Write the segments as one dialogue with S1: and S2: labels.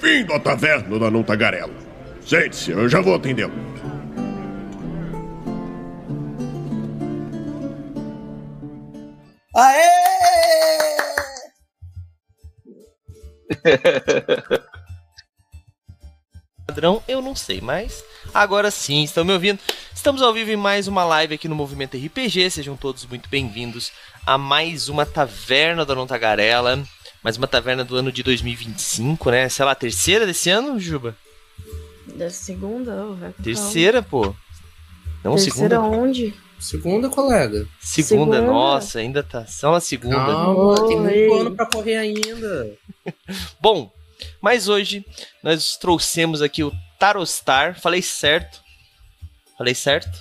S1: Bem-vindo à taverna da Não Tagarela. Sente-se, eu já vou atendê-lo.
S2: Aê!
S3: Padrão, eu não sei, mas agora sim, estão me ouvindo? Estamos ao vivo em mais uma live aqui no Movimento RPG. Sejam todos muito bem-vindos a mais uma taverna da Não Tagarela. Mais uma taverna do ano de 2025, né? Sei lá, terceira desse ano, Juba?
S4: Da segunda, velho.
S3: Terceira, pô. Não,
S4: terceira
S3: segunda.
S4: Onde?
S2: Segunda, colega.
S3: Segunda, nossa, ainda tá só a segunda.
S2: Calma, tem muito ano pra correr ainda.
S3: Bom, mas hoje nós trouxemos aqui o Tarostar. Falei certo? Falei certo?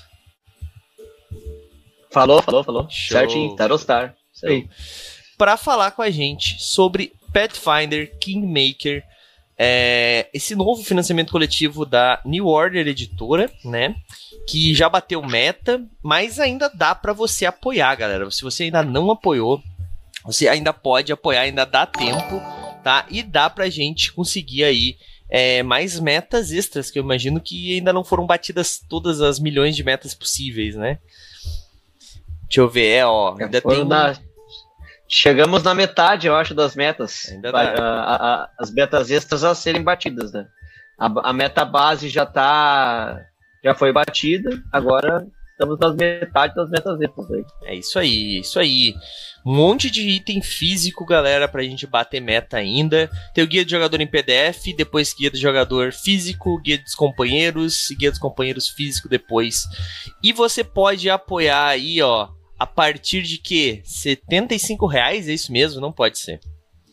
S5: Falou.
S3: Show.
S5: Certinho, Tarostar. Isso aí.
S3: Para falar com a gente sobre Pathfinder Kingmaker, esse novo financiamento coletivo da New Order Editora, né? Que já bateu meta, mas ainda dá para você apoiar, galera. Se você ainda não apoiou, você ainda pode apoiar, ainda dá tempo, tá? E dá pra gente conseguir aí mais metas extras, que eu imagino que ainda não foram batidas todas as milhões de metas possíveis, né? Deixa eu ver, ainda tem...
S5: Chegamos na metade, eu acho, das metas.
S3: Ainda dá.
S5: As metas extras a serem batidas, né? A meta base já foi batida, agora estamos nas metades das metas extras aí.
S3: É isso aí. Um monte de item físico, galera, pra gente bater meta ainda. Tem o guia do jogador em PDF, depois guia do jogador físico, guia dos companheiros e guia dos companheiros físico depois. E você pode apoiar aí, a partir de quê? R$75? É isso mesmo? Não pode ser.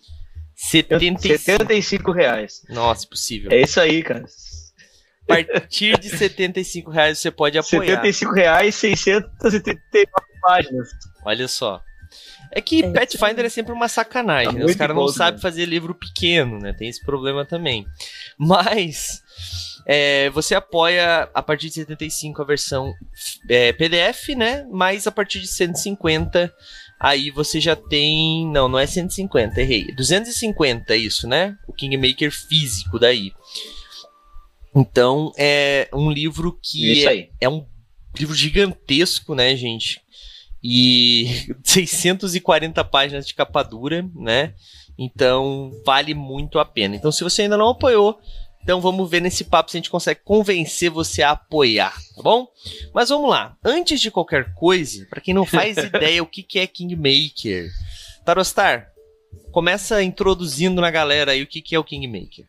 S5: R$75.
S3: Nossa, impossível.
S5: É isso aí, cara.
S3: A partir de R$75 você pode apoiar.
S5: R$75, 639 páginas.
S3: Olha só. É que Pathfinder é sempre uma sacanagem, né? Os caras não sabem fazer livro pequeno, né? Tem esse problema também. Mas... você apoia a partir de 75 a versão PDF, né? Mas a partir de 150, aí você já tem... Não é 150, errei. 250 isso, né? O Kingmaker físico daí. Então, é um livro que é um livro gigantesco, né, gente? E 640 páginas de capa dura, né? Então, vale muito a pena. Então, se você ainda não apoiou, então vamos ver nesse papo se a gente consegue convencer você a apoiar, tá bom? Mas vamos lá. Antes de qualquer coisa, para quem não faz ideia o que é Kingmaker, Tarostar, começa introduzindo na galera aí o que é o Kingmaker.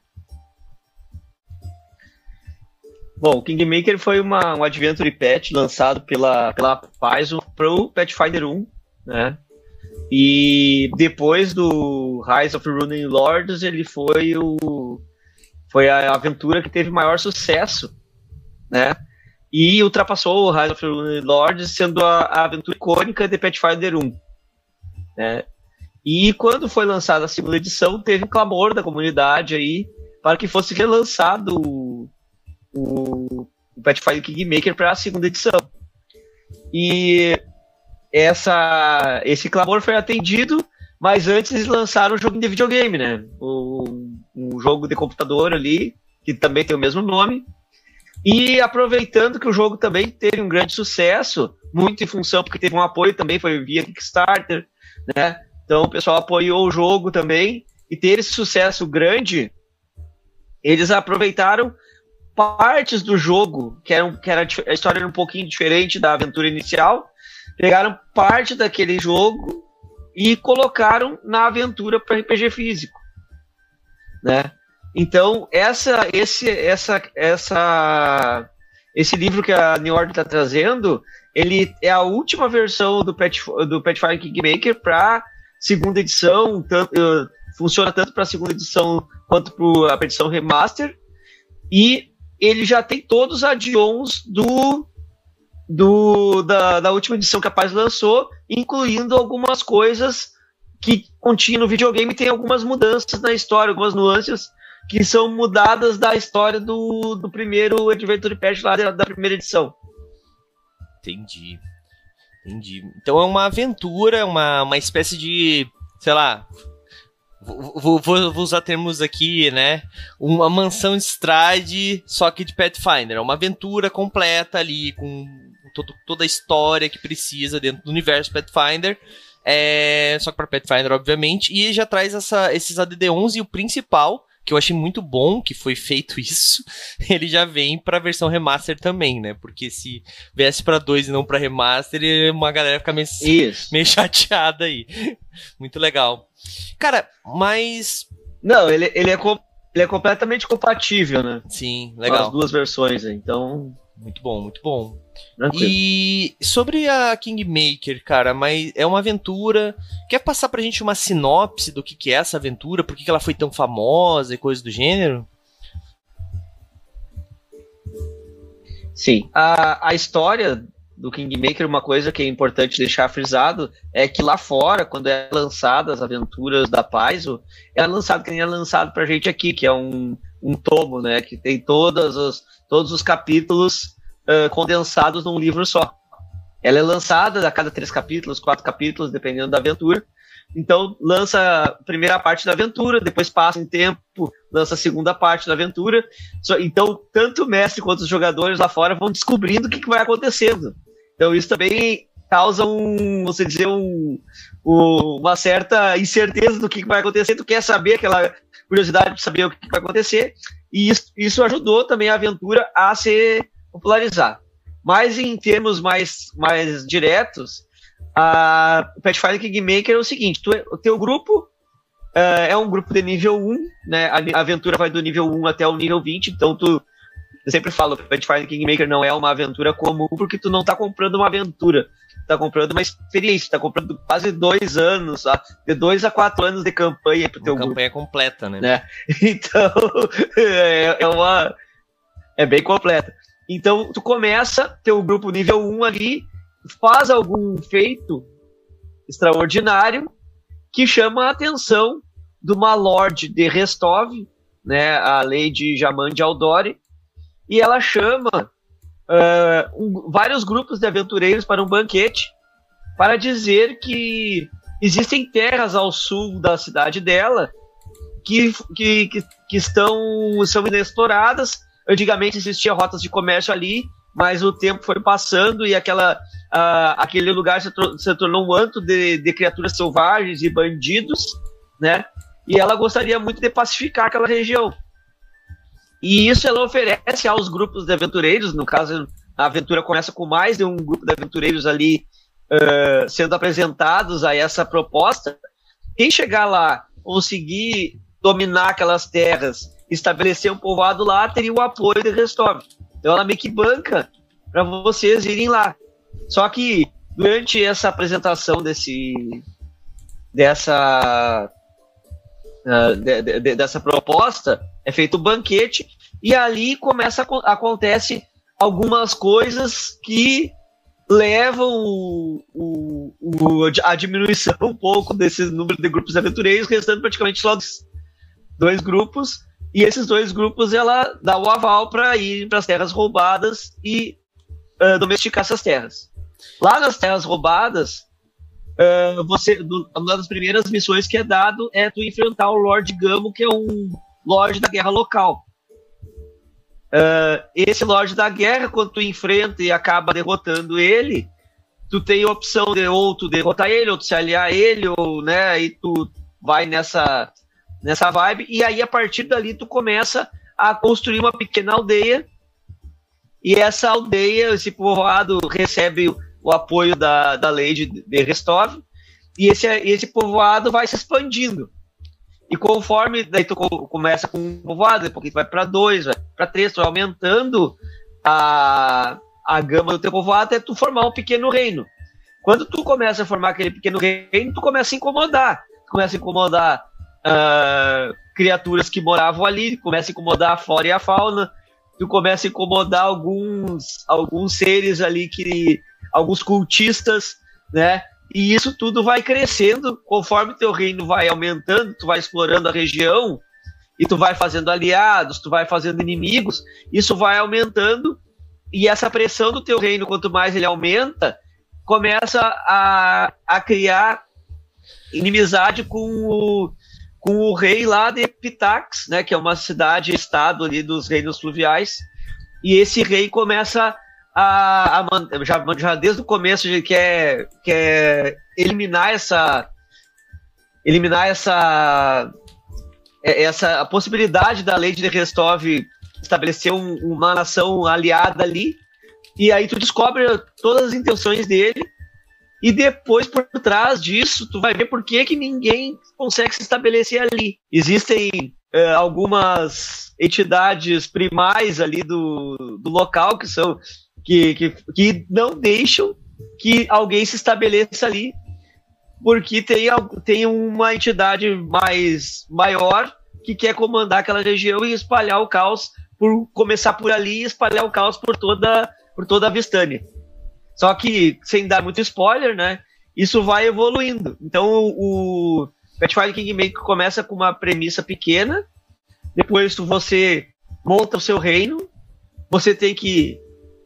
S5: Bom, o Kingmaker foi um Adventure Patch lançado pela Paizo pro Pathfinder 1, né? E depois do Rise of the Running Lords, ele foi a aventura que teve maior sucesso, né? E ultrapassou o Rise of the Running Lords, sendo a aventura icônica de Pathfinder 1, né? E quando foi lançada a segunda edição, teve um clamor da comunidade aí para que fosse relançado o Pathfinder Kingmaker para a segunda edição. E esse clamor foi atendido, mas antes eles lançaram um jogo de videogame, né? Um jogo de computador ali, que também tem o mesmo nome. E aproveitando que o jogo também teve um grande sucesso, muito em função, porque teve um apoio também, foi via Kickstarter, né? Então o pessoal apoiou o jogo também, e teve esse sucesso grande, eles aproveitaram partes do jogo, a história era um pouquinho diferente da aventura inicial, pegaram parte daquele jogo e colocaram na aventura para RPG físico, né? Então esse livro que a New Order está trazendo, ele é a última versão do Pathfinder Kingmaker para segunda edição, funciona tanto para a segunda edição quanto para a edição remaster, e ele já tem todos os add-ons da última edição que a Paz lançou, incluindo algumas coisas que continha no videogame. Tem algumas mudanças na história, algumas nuances que são mudadas da história do primeiro Adventure Patch lá da primeira edição.
S3: Entendi. Então é uma aventura, uma espécie de, sei lá, Vou usar termos aqui, né? Uma mansão Strade, só que de Pathfinder. É uma aventura completa ali, com toda a história que precisa dentro do universo Pathfinder. Só que para Pathfinder, obviamente. E já traz esses ADD11 e o principal, que eu achei muito bom que foi feito isso, ele já vem pra versão remaster também, né? Porque se viesse pra 2 e não pra remaster, uma galera fica meio chateada aí. Muito legal. Cara, mas...
S5: Não, ele é completamente compatível, né?
S3: Sim, legal.
S5: As duas versões, então...
S3: Muito bom, muito bom.
S5: Tranquilo.
S3: E sobre a Kingmaker, cara, mas é uma aventura. Quer passar pra gente uma sinopse do que é essa aventura? Por que ela foi tão famosa e coisa do gênero?
S5: Sim. A história do Kingmaker, uma coisa que é importante deixar frisado, é que lá fora, quando é lançada as aventuras da Paizo, é lançado que nem é lançado pra gente aqui, que é um tomo, né? Que tem todos os capítulos condensados num livro só. Ela é lançada a cada 3 capítulos, 4 capítulos, dependendo da aventura. Então, lança a primeira parte da aventura, depois passa um tempo, lança a segunda parte da aventura. Então, tanto o mestre quanto os jogadores lá fora vão descobrindo o que vai acontecendo. Então, isso também causa uma certa incerteza do que vai acontecer. Tu quer saber, aquela curiosidade de saber o que vai acontecer. E isso ajudou também a aventura a se popularizar. Mas em termos mais diretos, a Pathfinder Kingmaker é o seguinte: o teu grupo é um grupo de nível 1, né? A aventura vai do nível 1 até o nível 20, então eu sempre falo, Pathfinder Kingmaker não é uma aventura comum, porque tu não tá comprando uma aventura, tu tá comprando uma experiência, tá comprando quase 2 anos, de 2 a 4 anos de campanha pro teu grupo.
S3: Campanha completa, né?
S5: Então, é bem completa. Então, tu começa teu grupo nível 1 ali, faz algum feito extraordinário que chama a atenção de uma Lorde de Restov, né, a Lady Jaman de Aldori, e ela chama vários grupos de aventureiros para um banquete para dizer que existem terras ao sul da cidade dela que são inexploradas. Antigamente existiam rotas de comércio ali, mas o tempo foi passando e aquele lugar se tornou um antro de criaturas selvagens e bandidos, né? E ela gostaria muito de pacificar aquela região. E isso ela oferece aos grupos de aventureiros. No caso, a aventura começa com mais de um grupo de aventureiros ali sendo apresentados a essa proposta. Quem chegar lá, conseguir dominar aquelas terras, estabelecer um povoado lá, teria o apoio de Restov. Então ela meio que banca para vocês irem lá. Só que durante essa apresentação dessa proposta, é feito o banquete, e ali acontece algumas coisas que levam a diminuição um pouco desse número de grupos aventureiros, restando praticamente só 2 grupos. E esses 2 grupos ela dá o aval para ir para as terras roubadas e domesticar essas terras. Lá nas terras roubadas, uma das primeiras missões que é dado é tu enfrentar o Lord Gamo, que é um Lorde da guerra local. Esse Lorde da guerra, quando tu enfrenta e acaba derrotando ele, tu tem a opção de ou tu derrotar ele, ou tu se aliar a ele, ou, né, aí tu vai nessa vibe, e aí a partir dali tu começa a construir uma pequena aldeia, e essa aldeia, esse povoado recebe o apoio da lei de Restov, e esse povoado vai se expandindo. E conforme daí tu começa com um povoado, depois tu vai para 2, vai para 3, tu vai aumentando a gama do teu povoado até tu formar um pequeno reino. Quando tu começa a formar aquele pequeno reino, tu começa a incomodar. Criaturas que moravam ali, começa a incomodar a flora e a fauna, tu começa a incomodar alguns seres ali, alguns cultistas, né? E isso tudo vai crescendo, conforme teu reino vai aumentando, tu vai explorando a região, e tu vai fazendo aliados, tu vai fazendo inimigos, isso vai aumentando, e essa pressão do teu reino, quanto mais ele aumenta, começa a criar inimizade com com o rei lá de Pitax, né, que é uma cidade-estado ali dos reinos fluviais, e esse rei começa já desde o começo ele quer eliminar a possibilidade da lei de Restov estabelecer uma nação aliada ali, e aí tu descobre todas as intenções dele, e depois por trás disso tu vai ver por que ninguém consegue se estabelecer ali. Existem algumas entidades primais ali do local que não deixam que alguém se estabeleça ali, porque tem uma entidade maior que quer comandar aquela região e espalhar o caos, começar por ali e espalhar o caos por toda a Vistânia. Só que, sem dar muito spoiler, né, isso vai evoluindo. Então o Pathfinder Kingmaker começa com uma premissa pequena, depois você monta o seu reino, você tem que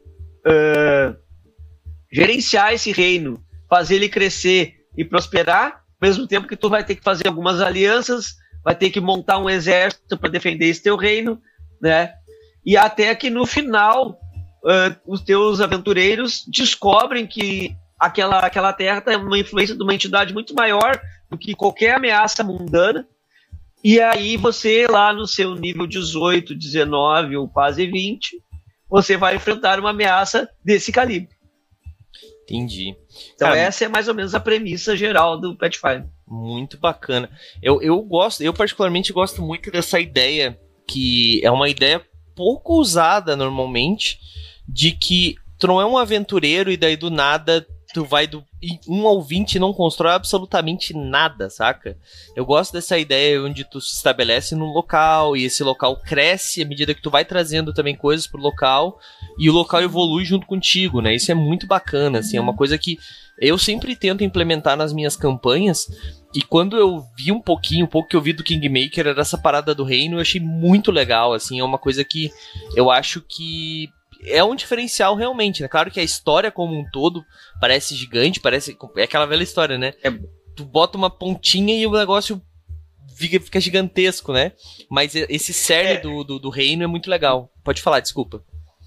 S5: gerenciar esse reino, fazer ele crescer e prosperar, ao mesmo tempo que tu vai ter que fazer algumas alianças, vai ter que montar um exército para defender esse teu reino, né? E até que no final os teus aventureiros descobrem que aquela terra tem uma influência de uma entidade muito maior do que qualquer ameaça mundana, e aí você lá no seu nível 18, 19 ou quase 20, você vai enfrentar uma ameaça desse calibre.
S3: Entendi.
S5: Então essa é mais ou menos a premissa geral do Pathfinder.
S3: Muito bacana. Eu particularmente gosto muito dessa ideia, que é uma ideia pouco usada normalmente, de que tu não é um aventureiro e daí do nada tu vai do 1 ao 20 e não constrói absolutamente nada, saca? Eu gosto dessa ideia onde tu se estabelece num local e esse local cresce à medida que tu vai trazendo também coisas pro local e o local evolui junto contigo, né? Isso é muito bacana, assim, é uma coisa que eu sempre tento implementar nas minhas campanhas, e quando eu vi um pouco que eu vi do Kingmaker era essa parada do reino, eu achei muito legal, assim, é uma coisa que eu acho que é um diferencial realmente, né? Claro que a história como um todo parece gigante, é aquela velha história, né? Tu bota uma pontinha e o negócio fica gigantesco, né? Mas esse cerne do reino é muito legal. Pode falar, desculpa.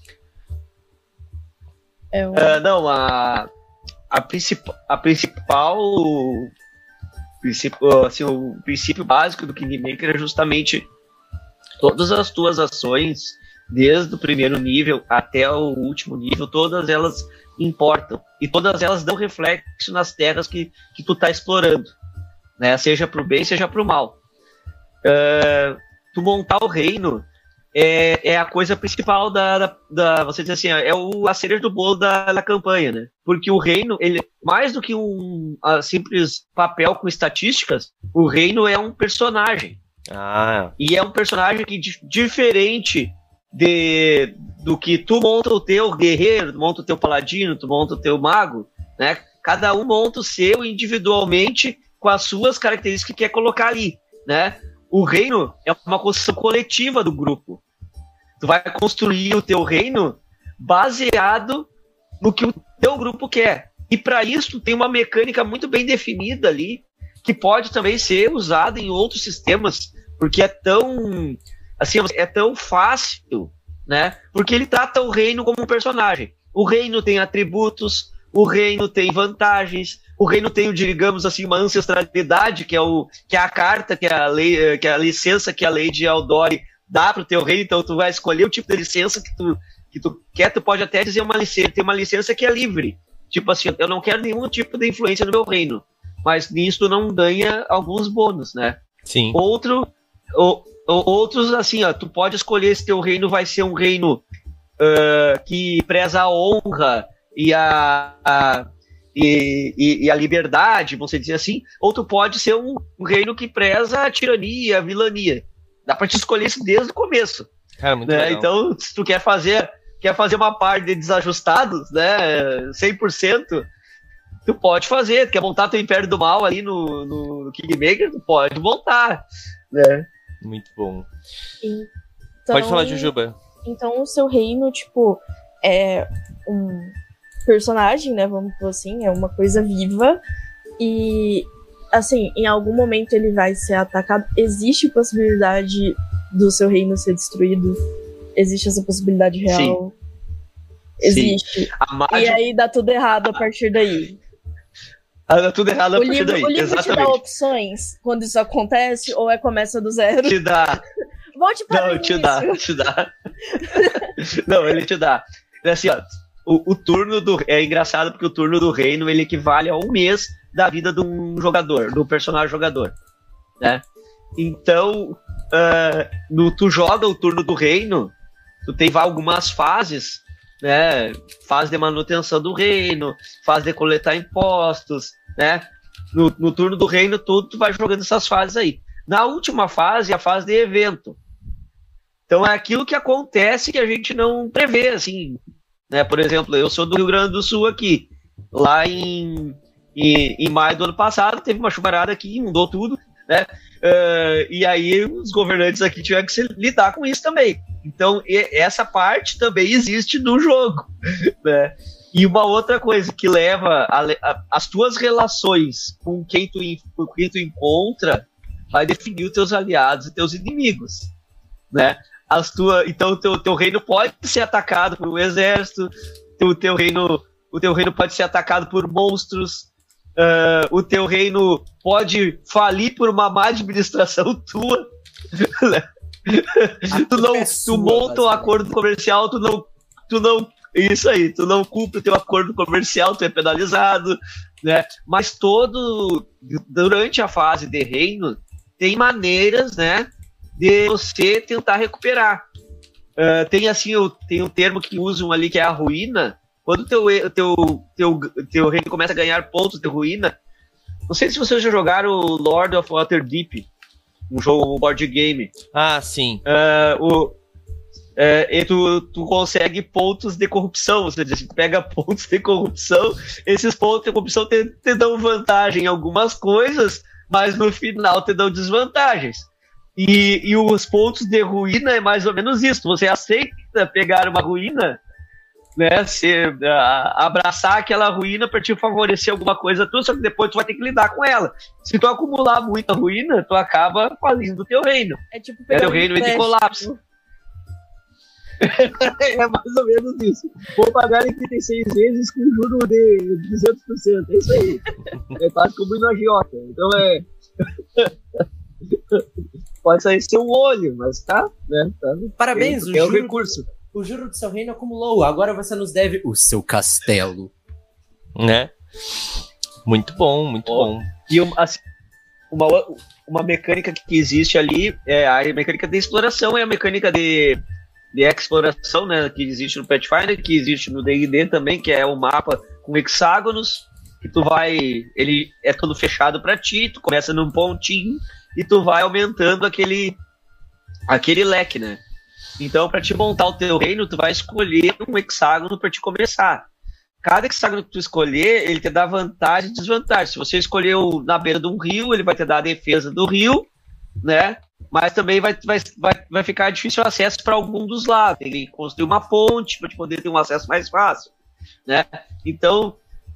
S5: Não, o princípio básico do Kingmaker é justamente todas as tuas ações, desde o primeiro nível até o último nível, todas elas importam. E todas elas dão reflexo nas terras que tu tá explorando, né? Seja pro bem, seja pro mal. Tu montar o reino é a coisa principal você dizer assim, a cereja do bolo da campanha, né? Porque o reino, ele, mais do que um simples papel com estatísticas, o reino é um personagem. E é um personagem que, diferente do que tu monta o teu guerreiro, tu monta o teu paladino, tu monta o teu mago, né? Cada um monta o seu individualmente com as suas características que quer colocar ali, né? O reino é uma construção coletiva do grupo. Tu vai construir o teu reino baseado no que o teu grupo quer. E para isso tu tem uma mecânica muito bem definida ali, que pode também ser usada em outros sistemas, porque é tão fácil, né? Porque ele trata o reino como um personagem. O reino tem atributos, o reino tem vantagens, o reino tem, digamos assim, uma ancestralidade, que é a carta, que é a licença que a lei de Aldori dá pro teu reino. Então tu vai escolher o tipo de licença que tu quer. Tu pode até dizer tem uma licença que é livre. Tipo assim, eu não quero nenhum tipo de influência no meu reino, mas nisso tu não ganha alguns bônus, né?
S3: Sim.
S5: Outros, assim, ó, tu pode escolher se teu reino vai ser um reino que preza a honra e a liberdade, vamos dizer assim, ou tu pode ser um reino que preza a tirania, a vilania. Dá pra te escolher isso desde o começo.
S3: Cara, muito
S5: né?
S3: legal.
S5: Então, se tu quer fazer uma parte de desajustados, né, 100%, tu pode fazer. Tu quer montar teu Império do Mal ali no Kingmaker, tu pode montar, né?
S3: Muito bom.
S4: Então,
S3: pode falar, Jujuba.
S4: Então o seu reino, tipo, é um personagem, né? Vamos dizer assim, é uma coisa viva. E assim, em algum momento ele vai ser atacado. Existe possibilidade do seu reino ser destruído? Existe essa possibilidade real?
S5: Sim.
S4: Existe. E aí dá tudo errado a partir daí.
S5: Dá tudo errado a partir daí.
S4: O livro
S5: Exatamente.
S4: te dá opções quando isso acontece ou começa do zero?
S5: Te dá.
S4: Volte para
S5: Não, te dá. Não, ele te dá. Assim, ó, o turno do... É engraçado porque o turno do reino ele equivale a um mês da vida de um jogador, do personagem jogador, né? Então, tu joga o turno do reino, tu tem algumas fases, né? Fase de manutenção do reino, fase de coletar impostos, né? No turno do reino todo, tu vai jogando essas fases aí. Na última fase, a fase de evento. Então é aquilo que acontece que a gente não prevê, assim, né? Por exemplo, eu sou do Rio Grande do Sul aqui. Lá em maio do ano passado, teve uma chuvarada aqui, inundou tudo, né? E aí os governantes aqui tiveram que lidar com isso também. Então essa parte também existe no jogo, né? E uma outra coisa que leva as tuas relações com quem tu encontra vai definir os teus aliados e teus inimigos, né? Então o teu reino pode ser atacado por um exército, o teu reino pode ser atacado por monstros, o teu reino pode falir por uma má administração tua, né? Tu monta um acordo comercial, tu não isso aí, tu não cumpre o teu acordo comercial, tu é penalizado, né? Mas durante a fase de reino tem maneiras, né, de você tentar recuperar. Tem um termo que usam ali que é a ruína. Quando o teu reino começa a ganhar pontos de ruína, não sei se vocês já jogaram o Lord of Waterdeep, um board game.
S3: Ah, sim.
S5: E tu consegue pontos de corrupção, ou seja, tu pega pontos de corrupção, esses pontos de corrupção te dão vantagem em algumas coisas, mas no final te dão desvantagens. E os pontos de ruína é mais ou menos isso. Você aceita pegar uma ruína, né? Abraçar aquela ruína para te favorecer alguma coisa tua, só que depois tu vai ter que lidar com ela. Se tu acumular muita ruína, tu acaba falindo o teu reino.
S4: É tipo
S5: teu reino entra em colapso. É mais ou menos isso. Vou pagar em 36 vezes com juro de 200%. É isso aí. É quase como ir no agiota. Então pode sair seu olho, mas tá, né?
S2: Parabéns,
S5: é o recurso.
S2: O juro do seu reino acumulou. Agora você nos deve o seu castelo.
S3: Né? Muito bom, muito bom.
S5: E assim, uma mecânica que existe ali é a mecânica de exploração, é a mecânica de exploração, né, que existe no Pathfinder, que existe no D&D também, que é um mapa com hexágonos, que ele é todo fechado para ti, tu começa num pontinho e tu vai aumentando aquele leque, né? Então, para te montar o teu reino, tu vai escolher um hexágono para te começar. Cada hexágono que tu escolher, ele te dá vantagem e desvantagem. Se você escolheu na beira de um rio, ele vai te dar a defesa do rio, né? Mas também vai ficar difícil o acesso para algum dos lados. Tem que construir uma ponte para te poder ter um acesso mais fácil, né? Então,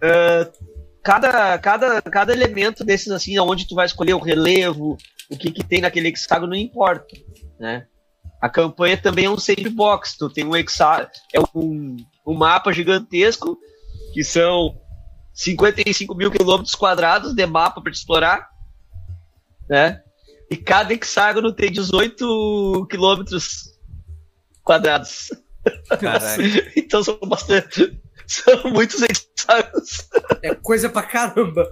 S5: cada elemento desses, assim, onde tu vai escolher o relevo, o que tem naquele hexágono, não importa, né? A campanha também é um sandbox. Tu tem um hexágono, um mapa gigantesco, que são 55 mil quilômetros quadrados de mapa para te explorar, né? E cada hexágono tem 18 quilômetros quadrados.
S3: Caraca.
S5: Então são bastante. São muitos hexágonos.
S2: É coisa pra caramba.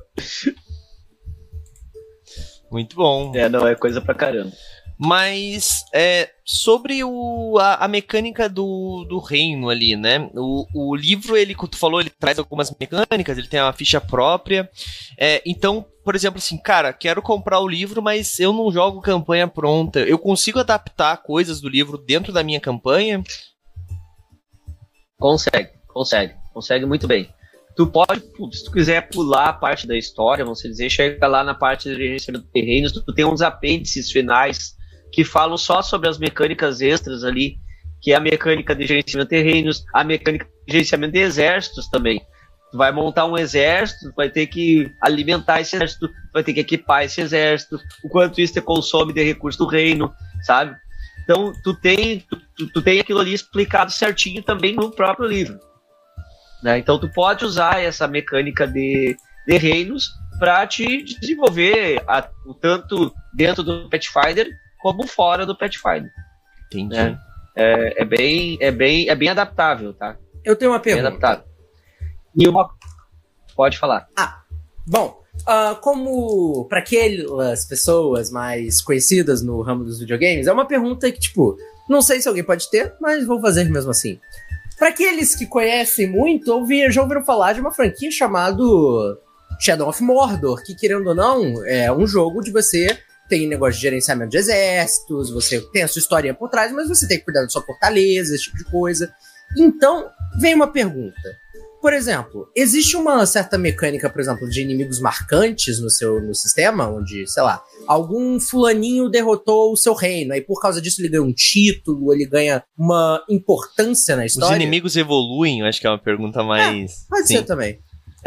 S3: Muito bom.
S5: Não, é coisa pra caramba.
S3: Mas sobre a mecânica do reino ali, né? O livro, como tu falou, ele traz algumas mecânicas, ele tem uma ficha própria. Então, por exemplo, assim, cara, quero comprar o livro, mas eu não jogo campanha pronta. Eu consigo adaptar coisas do livro dentro da minha campanha?
S5: Consegue muito bem. Tu pode, se tu quiser pular a parte da história, vamos dizer, chega lá na parte de gerenciamento de terrenos, tu tem uns apêndices finais que falam só sobre as mecânicas extras ali, que é a mecânica de gerenciamento de terrenos, a mecânica de gerenciamento de exércitos também. Tu vai montar um exército, tu vai ter que alimentar esse exército, tu vai ter que equipar esse exército, o quanto isso te consome de recurso do reino, sabe? Então, tu tem aquilo ali explicado certinho também no próprio livro. Né? Então, tu pode usar essa mecânica de reinos para te desenvolver tanto dentro do Pathfinder como fora do Pathfinder.
S3: Entendi.
S5: Né? É bem adaptável, tá?
S2: Eu tenho uma pergunta.
S5: Bem adaptável. Pode falar.
S2: Bom, como para aquelas pessoas mais conhecidas no ramo dos videogames, é uma pergunta que, tipo, não sei se alguém pode ter, mas vou fazer mesmo assim. Para aqueles que conhecem muito, já ouviram falar de uma franquia chamada Shadow of Mordor, que, querendo ou não, é um jogo de você tem negócio de gerenciamento de exércitos, você tem a sua historinha por trás, mas você tem que cuidar da sua fortaleza, esse tipo de coisa. Então, vem uma pergunta. Por exemplo, existe uma certa mecânica, por exemplo, de inimigos marcantes no sistema, onde, sei lá, algum fulaninho derrotou o seu reino, aí por causa disso ele ganha um título, ele ganha uma importância na história?
S3: Os inimigos evoluem? Eu acho que é uma pergunta mais...
S2: Pode ser também.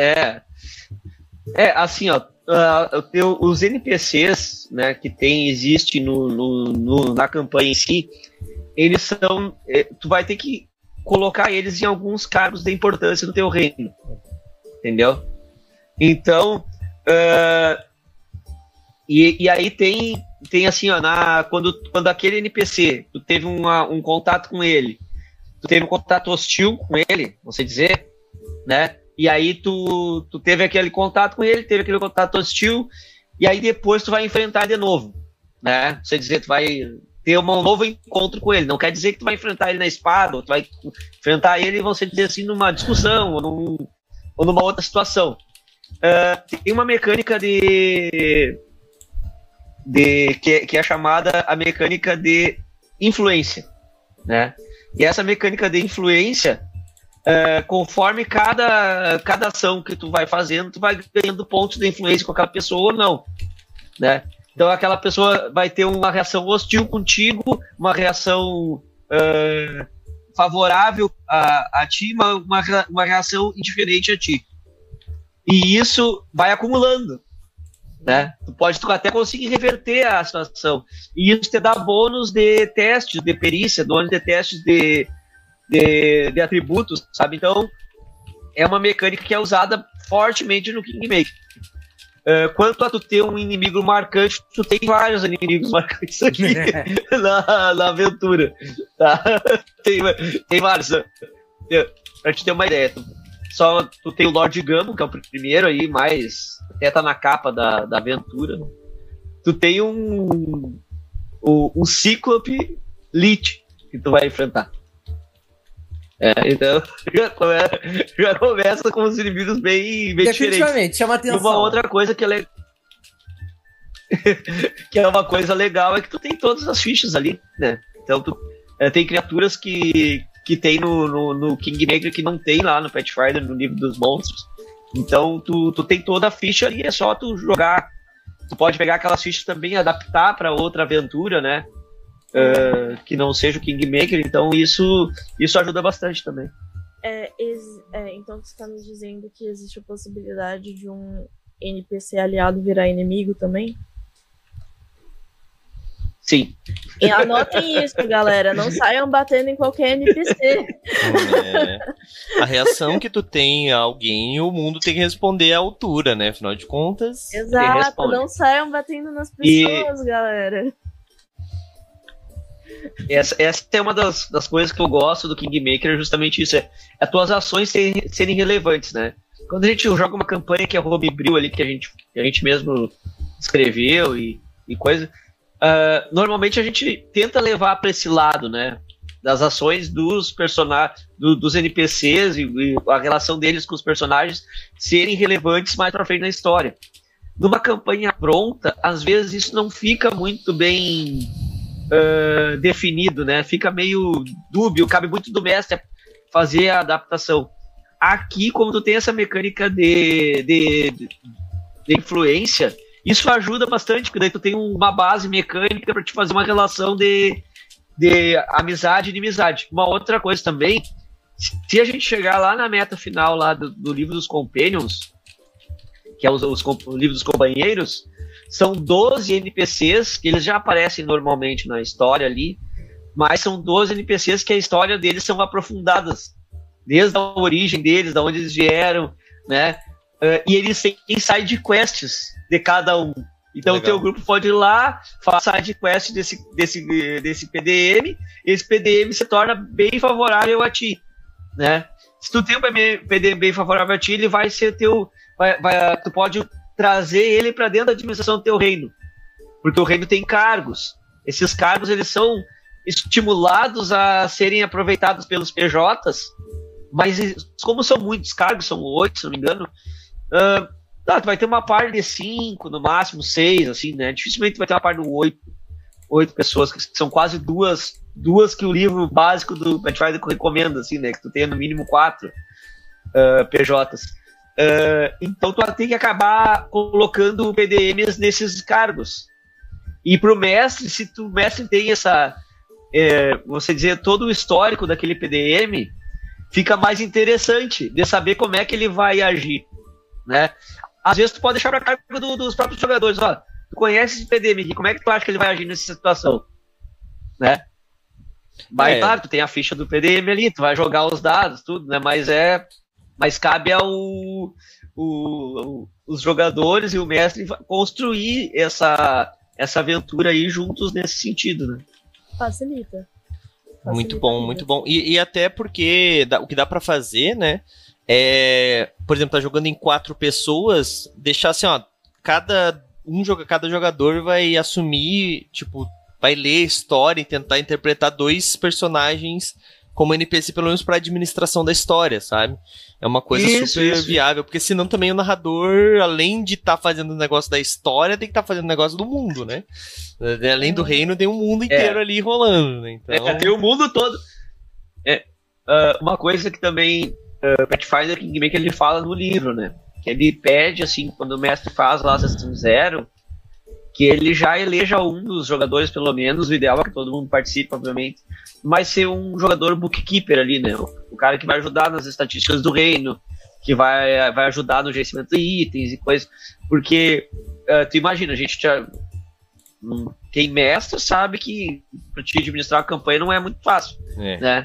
S5: Assim, ó, os NPCs, né, que existe na campanha em si, eles são... tu vai ter que colocar eles em alguns cargos de importância no teu reino, entendeu? Então, e aí tem assim, ó, quando aquele NPC, tu teve um contato com ele, tu teve um contato hostil com ele, você dizer, né? E aí tu teve aquele contato com ele, teve aquele contato hostil, e aí depois tu vai enfrentar de novo, né? Você dizer, tu vai ter um novo encontro com ele. Não quer dizer que tu vai enfrentar ele na espada, ou tu vai enfrentar ele, vamos dizer assim, numa discussão, ou numa outra situação. Tem uma mecânica que é chamada a mecânica de influência, né? E essa mecânica de influência, conforme cada ação que tu vai fazendo, tu vai ganhando pontos de influência com aquela pessoa ou não, né? Então aquela pessoa vai ter uma reação hostil contigo, uma reação favorável a ti, uma reação indiferente a ti. E isso vai acumulando, né? Tu até conseguir reverter a situação. E isso te dá bônus de testes de perícia, bônus de testes de atributos, sabe? Então é uma mecânica que é usada fortemente no Kingmaker. Quanto a tu ter um inimigo marcante, tu tem vários inimigos marcantes aqui na aventura, tá? Tem vários. Pra te ter uma ideia, tu tem o Lord Gamo, que é o primeiro aí, mais até tá na capa da aventura. Tu tem um Cíclope Lich que tu vai enfrentar. Então já começa com os inimigos bem diferentes.
S2: Chama atenção.
S5: E uma outra coisa que que é uma coisa legal é que tu tem todas as fichas ali, né? Então tem criaturas que tem no Kingmaker que não tem lá no Pathfinder, no livro dos monstros. Então tu tem toda a ficha ali, é só tu jogar. Tu pode pegar aquelas fichas também e adaptar para outra aventura, né? Que não seja o Kingmaker, então isso ajuda bastante também.
S4: Então você está me dizendo que existe a possibilidade de um NPC aliado virar inimigo também?
S5: Sim.
S4: E anotem isso, galera. Não saiam batendo em qualquer NPC.
S3: A reação que tu tem a alguém, o mundo tem que responder à altura, né? Afinal de contas.
S4: Exato, não saiam batendo nas pessoas, galera.
S5: Essa é uma das coisas que eu gosto do Kingmaker, é justamente isso, as tuas ações serem relevantes, né? Quando a gente joga uma campanha que é homebrew ali, que a gente mesmo escreveu e coisa, normalmente a gente tenta levar para esse lado, né? Das ações dos personagens, dos NPCs e a relação deles com os personagens serem relevantes mais para frente na história. Numa campanha pronta, às vezes isso não fica muito bem definido, né? Fica meio dúbio, cabe muito do mestre fazer a adaptação. Aqui, como tu tem essa mecânica de influência, isso ajuda bastante, porque daí tu tem uma base mecânica para te fazer uma relação de amizade e inimizade. Uma outra coisa também Se a gente chegar lá na meta final lá do livro dos Companions, que é o livro dos companheiros, são 12 NPCs, que eles já aparecem normalmente na história ali, mas são 12 NPCs que a história deles são aprofundadas, desde a origem deles, da onde eles vieram, né? E eles têm side quests de cada um. Então o teu grupo pode ir lá, fazer side quest desse PDM, esse PDM se torna bem favorável a ti, né? Se tu tem um PDM bem favorável a ti, ele vai ser tu pode trazer ele para dentro da administração do teu reino, porque o reino tem cargos. Esses cargos eles são estimulados a serem aproveitados pelos PJs, mas como são muitos cargos, são 8, se não me engano, tu vai ter uma par de 5, no máximo 6, assim, né? Dificilmente vai ter uma par de 8 pessoas, que são quase duas que o livro básico do Pathfinder recomenda, assim, né? Que tu tenha no mínimo 4 PJs. Então tu tem que acabar colocando PDMs nesses cargos. E pro mestre, se o mestre tem essa, você dizer, todo o histórico daquele PDM, fica mais interessante de saber como é que ele vai agir, né? Às vezes tu pode deixar para cargo dos próprios jogadores, ó, tu conhece esse PDM aqui, como é que tu acha que ele vai agir nessa situação, né? Mas claro, tu tem a ficha do PDM ali, tu vai jogar os dados, tudo, né? Mas cabe os jogadores e o mestre construir essa aventura aí juntos nesse sentido, né?
S4: Facilita.
S3: Muito bom, muito bom. E até porque o que dá pra fazer, né? Por exemplo, tá jogando em 4 pessoas, deixar assim, ó, cada jogador vai assumir, tipo, vai ler a história e tentar interpretar 2 personagens como NPC, pelo menos pra administração da história, sabe? É uma coisa super viável, porque senão também o narrador, além de estar fazendo o negócio da história, tem que estar fazendo o negócio do mundo, né? Além do reino, tem um mundo inteiro ali rolando, né? Então...
S5: tem o mundo todo. Uma coisa que também Pathfinder Kingmaker ele fala no livro, né? Que ele pede, assim, quando o mestre faz lá a sessão 0, que ele já eleja um dos jogadores, pelo menos, o ideal é que todo mundo participe, obviamente, mas ser um jogador bookkeeper ali, né? O cara que vai ajudar nas estatísticas do reino, que vai ajudar no gerenciamento de itens e coisas, porque tu imagina, a gente quem mestre sabe que pra te administrar uma campanha não é muito fácil, né?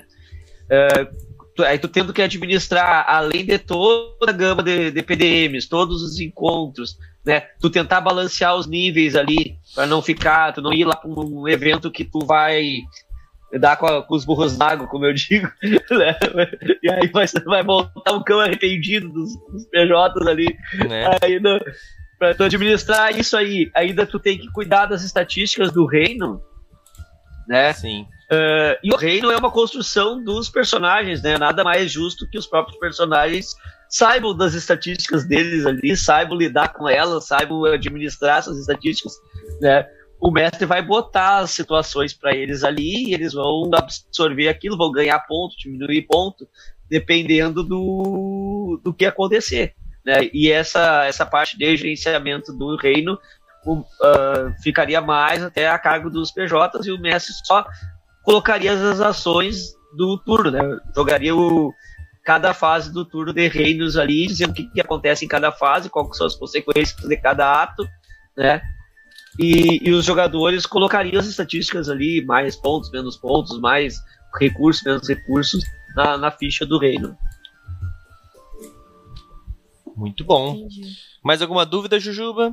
S5: Aí tu tendo que administrar, além de toda a gama de PDMs, todos os encontros, né? Tu tentar balancear os níveis ali, para tu não ir lá para um evento que tu vai dar com os burros na água, como eu digo, né? E aí vai voltar um cão arrependido dos PJs ali, né? Aí, para tu administrar isso aí, ainda tu tem que cuidar das estatísticas do reino, né?
S3: Sim.
S5: E o reino é uma construção dos personagens, né? Nada mais justo que os próprios personagens saibam das estatísticas deles ali, saibam lidar com elas, saibam administrar essas estatísticas, né? O mestre vai botar as situações para eles ali e eles vão absorver aquilo, vão ganhar ponto, diminuir ponto, dependendo do que acontecer, né? E essa parte de gerenciamento do reino ficaria mais até a cargo dos PJs, e o mestre só colocaria as ações do turno, né? Jogaria cada fase do turno de reinos ali, dizendo o que acontece em cada fase, quais são as consequências de cada ato, né? E os jogadores colocariam as estatísticas ali, mais pontos, menos pontos, mais recursos, menos recursos, na ficha do reino.
S3: Muito bom.
S4: Entendi.
S3: Mais alguma dúvida, Jujuba?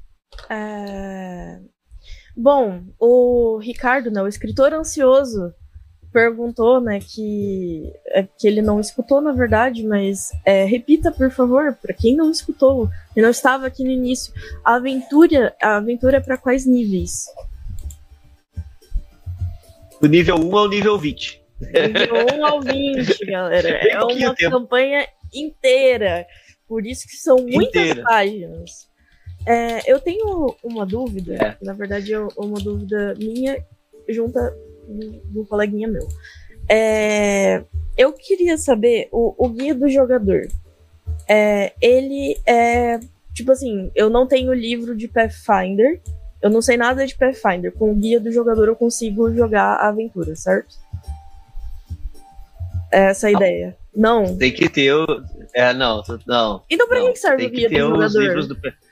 S4: Bom, o Ricardo, né, o escritor ansioso, perguntou, né, que ele não escutou, na verdade, mas repita, por favor, para quem não escutou e não estava aqui no início, a aventura é para quais níveis?
S5: Do nível 1 ao nível 20.
S4: Do 1 ao 20, galera. É uma campanha inteira, por isso que são muitas páginas. Eu tenho uma dúvida, na verdade é uma dúvida minha junta do coleguinha meu. Eu queria saber, o guia do jogador, ele tipo assim, eu não tenho livro de Pathfinder, eu não sei nada de Pathfinder, com o guia do jogador eu consigo jogar a aventura, certo? essa ideia. Não.
S5: Tem que ter o... não.
S4: Então pra que serve o guia do jogador?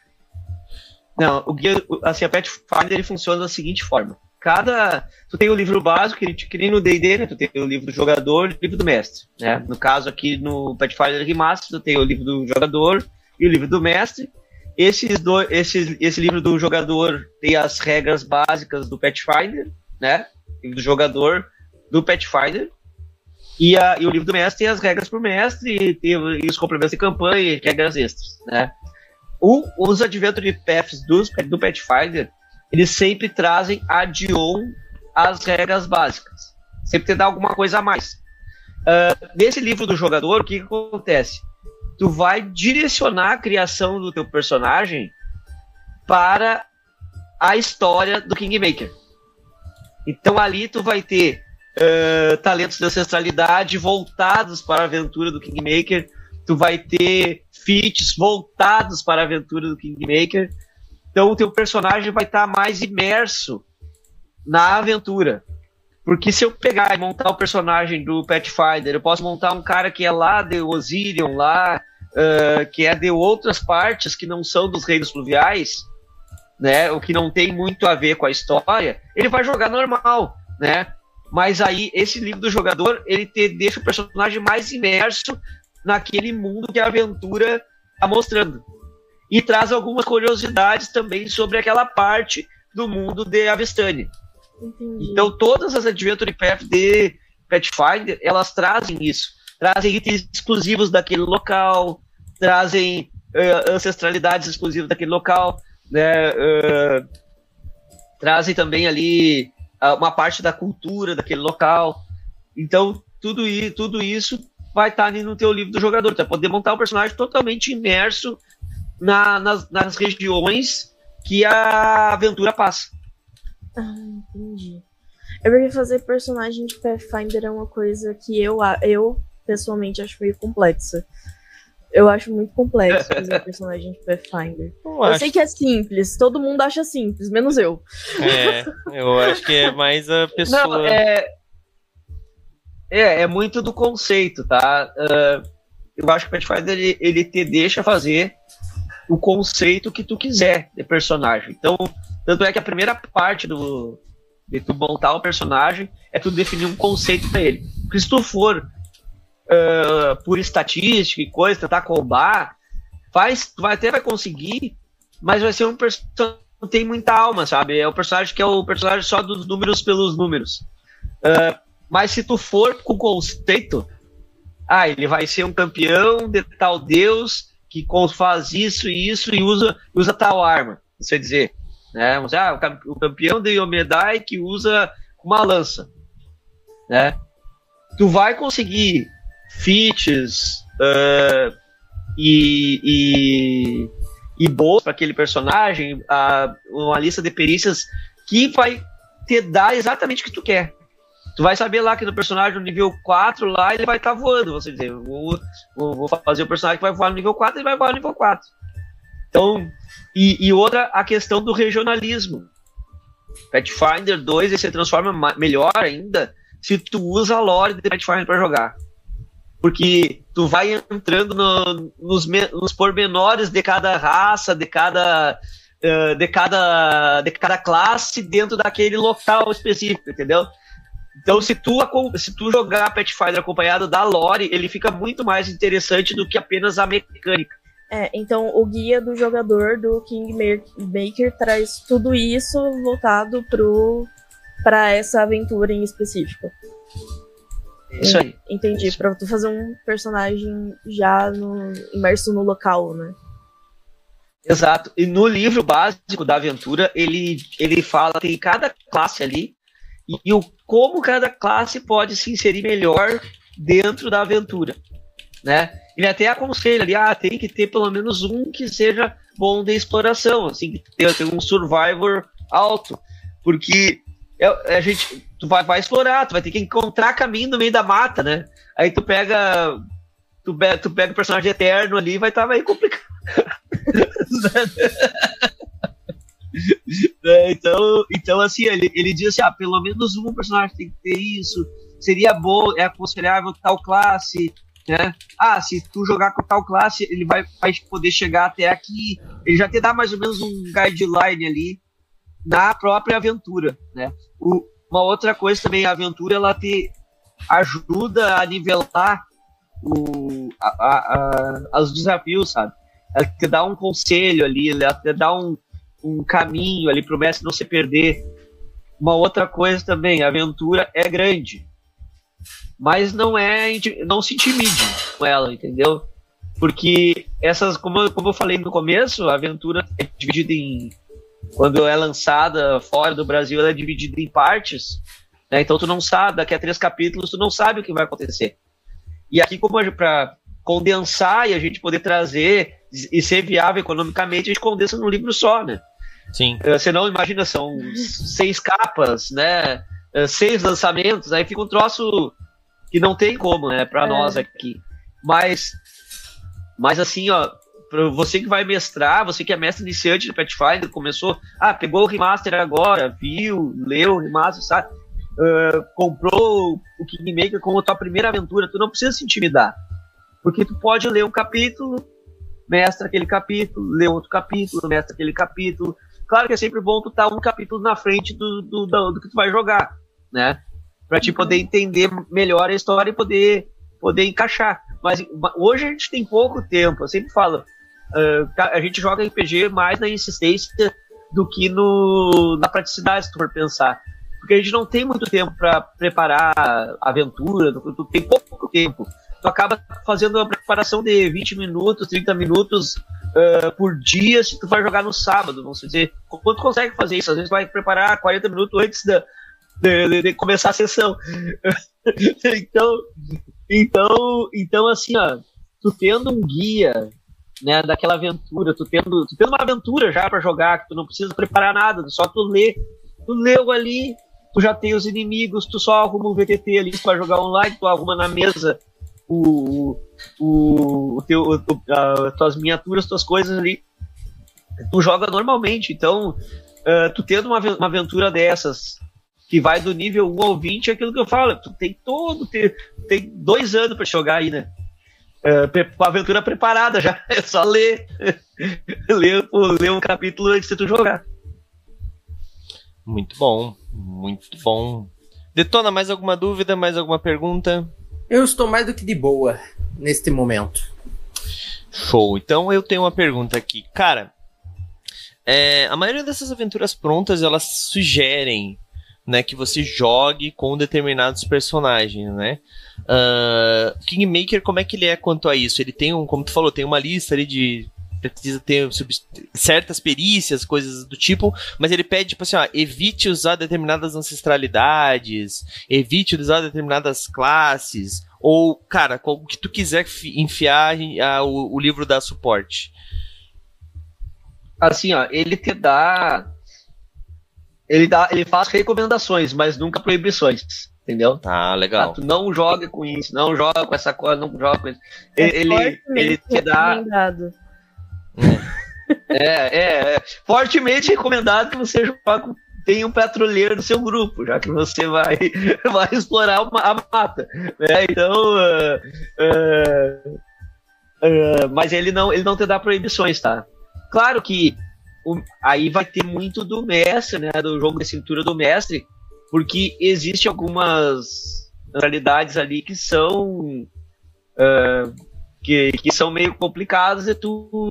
S5: Não, o guia, assim, a Pathfinder ele funciona da seguinte forma. Tu tem o livro básico, que nem no D&D, né? Tu tem o livro do jogador e o livro do mestre, né? No caso aqui no Pathfinder Remastered, tu tem o livro do jogador e o livro do mestre. Esse livro do jogador tem as regras básicas do Pathfinder, né? O livro do jogador do Pathfinder. E o livro do mestre tem as regras pro mestre e os complementos de campanha e regras extras, né? Os Adventure Paths do Pathfinder, eles sempre trazem add-on às regras básicas. Sempre te dá alguma coisa a mais. Nesse livro do jogador, o que acontece? Tu vai direcionar a criação do teu personagem para a história do Kingmaker. Então ali tu vai ter talentos de ancestralidade voltados para a aventura do Kingmaker. Tu vai ter feats voltados para a aventura do Kingmaker. Então o teu personagem vai estar mais imerso na aventura. Porque se eu pegar e montar o personagem do Pathfinder, eu posso montar um cara que é lá de Osirion, que é de outras partes que não são dos reinos fluviais, né? O que não tem muito a ver com a história, ele vai jogar normal, né? Mas aí, esse livro do jogador, ele deixa o personagem mais imerso naquele mundo que a aventura está mostrando. E traz algumas curiosidades também sobre aquela parte do mundo de Avestânia.
S4: Entendi.
S5: Então, todas as Adventure Paths de Pathfinder, elas trazem isso. Trazem itens exclusivos daquele local, trazem ancestralidades exclusivas daquele local, né? Trazem também ali uma parte da cultura daquele local. Então, tudo isso vai estar ali no teu livro do jogador. Tu vai poder montar um personagem totalmente imerso nas regiões que a aventura passa.
S4: Entendi. É porque fazer personagem de Pathfinder é uma coisa que eu pessoalmente acho meio complexa. Eu acho muito complexo fazer personagem de Pathfinder. Eu sei que é simples, todo mundo acha simples, menos eu.
S3: Eu acho que é mais a pessoa...
S5: Não, é muito do conceito, tá? Eu acho que o Pathfinder ele te deixa fazer o conceito que tu quiser de personagem. Então, tanto é que a primeira parte de tu montar o personagem é tu definir um conceito pra ele. Porque se tu for por estatística e coisa, tentar combar, tu até vai conseguir, mas vai ser um personagem que não tem muita alma, sabe? É o personagem que é o personagem só dos números pelos números. Mas se tu for com conceito, ele vai ser um campeão de tal deus que faz isso e isso e usa tal arma, isso quer dizer, né? O campeão de Yomedai que usa uma lança, né? Tu vai conseguir feats e boas para aquele personagem, uma lista de perícias que vai te dar exatamente o que tu quer. Tu vai saber lá que no personagem no nível 4 lá ele vai estar voando. Você dizer, vou fazer o personagem que vai voar no nível 4, ele vai voar no nível 4. Então, e outra, a questão do regionalismo. Pathfinder 2 ele se transforma melhor ainda se tu usa a lore de Pathfinder para jogar. Porque tu vai entrando nos pormenores de cada raça, de cada classe dentro daquele local específico, entendeu? Então, se tu jogar Pathfinder acompanhado da lore, ele fica muito mais interessante do que apenas a mecânica.
S4: Então o guia do jogador do Kingmaker traz tudo isso voltado para essa aventura em específico.
S5: Isso aí.
S4: Entendi,
S5: isso.
S4: Pra tu fazer um personagem já imerso no local, né?
S5: Exato. E no livro básico da aventura, ele fala, tem cada classe ali, e como cada classe pode se inserir melhor dentro da aventura, né? Ele até aconselha ali, tem que ter pelo menos um que seja bom de exploração, assim, que ter um survivor alto, porque tu vai explorar, tu vai ter que encontrar caminho no meio da mata, né? Aí tu pega o personagem eterno ali, vai estar meio complicado. Então assim, ele diz assim, pelo menos um personagem tem que ter isso, seria bom, é aconselhável tal classe, né? Se tu jogar com tal classe, ele vai poder chegar até aqui, ele já te dá mais ou menos um guideline ali na própria aventura, né? Uma outra coisa também, a aventura, ela te ajuda a nivelar os desafios, sabe? Ela te dá um conselho ali, ela te dá um caminho ali pro mestre não se perder. Uma outra coisa também, a aventura é grande, mas não se intimide com ela, entendeu? Porque como eu falei no começo, a aventura é dividida quando é lançada fora do Brasil, ela é dividida em partes, né? Então tu não sabe, daqui a 3 capítulos tu não sabe o que vai acontecer. E aqui, como para condensar e a gente poder trazer e ser viável economicamente, a gente condensa num livro só, né?
S3: Sim.
S5: Você não imagina, são 6 capas, né? 6 lançamentos, aí fica um troço que não tem como, né? Para nós aqui. Mas assim, para você que vai mestrar, você que é mestre iniciante de Pathfinder, começou, pegou o remaster agora, viu, leu o remaster, sabe? Comprou o Kingmaker como a tua primeira aventura, tu não precisa se intimidar, porque tu pode ler um capítulo, mestra aquele capítulo, lê outro capítulo, mestra aquele capítulo. Claro que é sempre bom tu estar um capítulo na frente do que tu vai jogar, né? Pra te poder entender melhor a história e poder encaixar. Mas hoje a gente tem pouco tempo, eu sempre falo, a gente joga RPG mais na insistência do que na praticidade, se tu for pensar. Porque a gente não tem muito tempo para preparar a aventura, tu tem pouco tempo. Tu acaba fazendo uma preparação de 20 minutos, 30 minutos por dia, se tu vai jogar no sábado, vamos dizer. Quando tu consegue fazer isso? Às vezes vai preparar 40 minutos antes de começar a sessão. Então assim, tu tendo um guia, né, daquela aventura, tu tendo uma aventura já para jogar, que tu não precisa preparar nada, só tu lê. Tu leu ali, tu já tem os inimigos, tu só arruma um VTT ali para jogar online, tu arruma na mesa tuas miniaturas, tuas coisas ali, tu joga normalmente. Então, tu tendo uma aventura dessas que vai do nível 1 ao 20, é aquilo que eu falo, tu tem tem 2 anos para jogar aí, né? Com a aventura preparada já, é só ler um capítulo antes de tu jogar.
S3: Muito bom, muito bom. Detona, mais alguma dúvida, mais alguma pergunta?
S2: Eu estou mais do que de boa neste momento.
S3: Show, então eu tenho uma pergunta aqui. Cara, a maioria dessas aventuras prontas, elas sugerem, né, que você jogue com determinados personagens, né? Kingmaker, como é que ele é quanto a isso? Ele tem como tu falou, tem uma lista ali de... precisa ter certas perícias, coisas do tipo, mas ele pede, tipo assim, evite usar determinadas ancestralidades, evite usar determinadas classes, ou, cara, o que tu quiser enfiar o livro dá suporte.
S5: Assim, ele te dá... Ele faz recomendações, mas nunca proibições, entendeu?
S3: Legal.
S5: Tu não joga com isso, não joga com essa coisa, não joga com isso. Ele te dá... fortemente recomendado que você tenha um patrulheiro no seu grupo, já que você vai explorar a mata, né? Então, mas ele não te dá proibições, tá? Claro que aí vai ter muito do mestre, né? Do jogo de cintura do mestre, porque existem algumas realidades ali que são que são meio complicadas de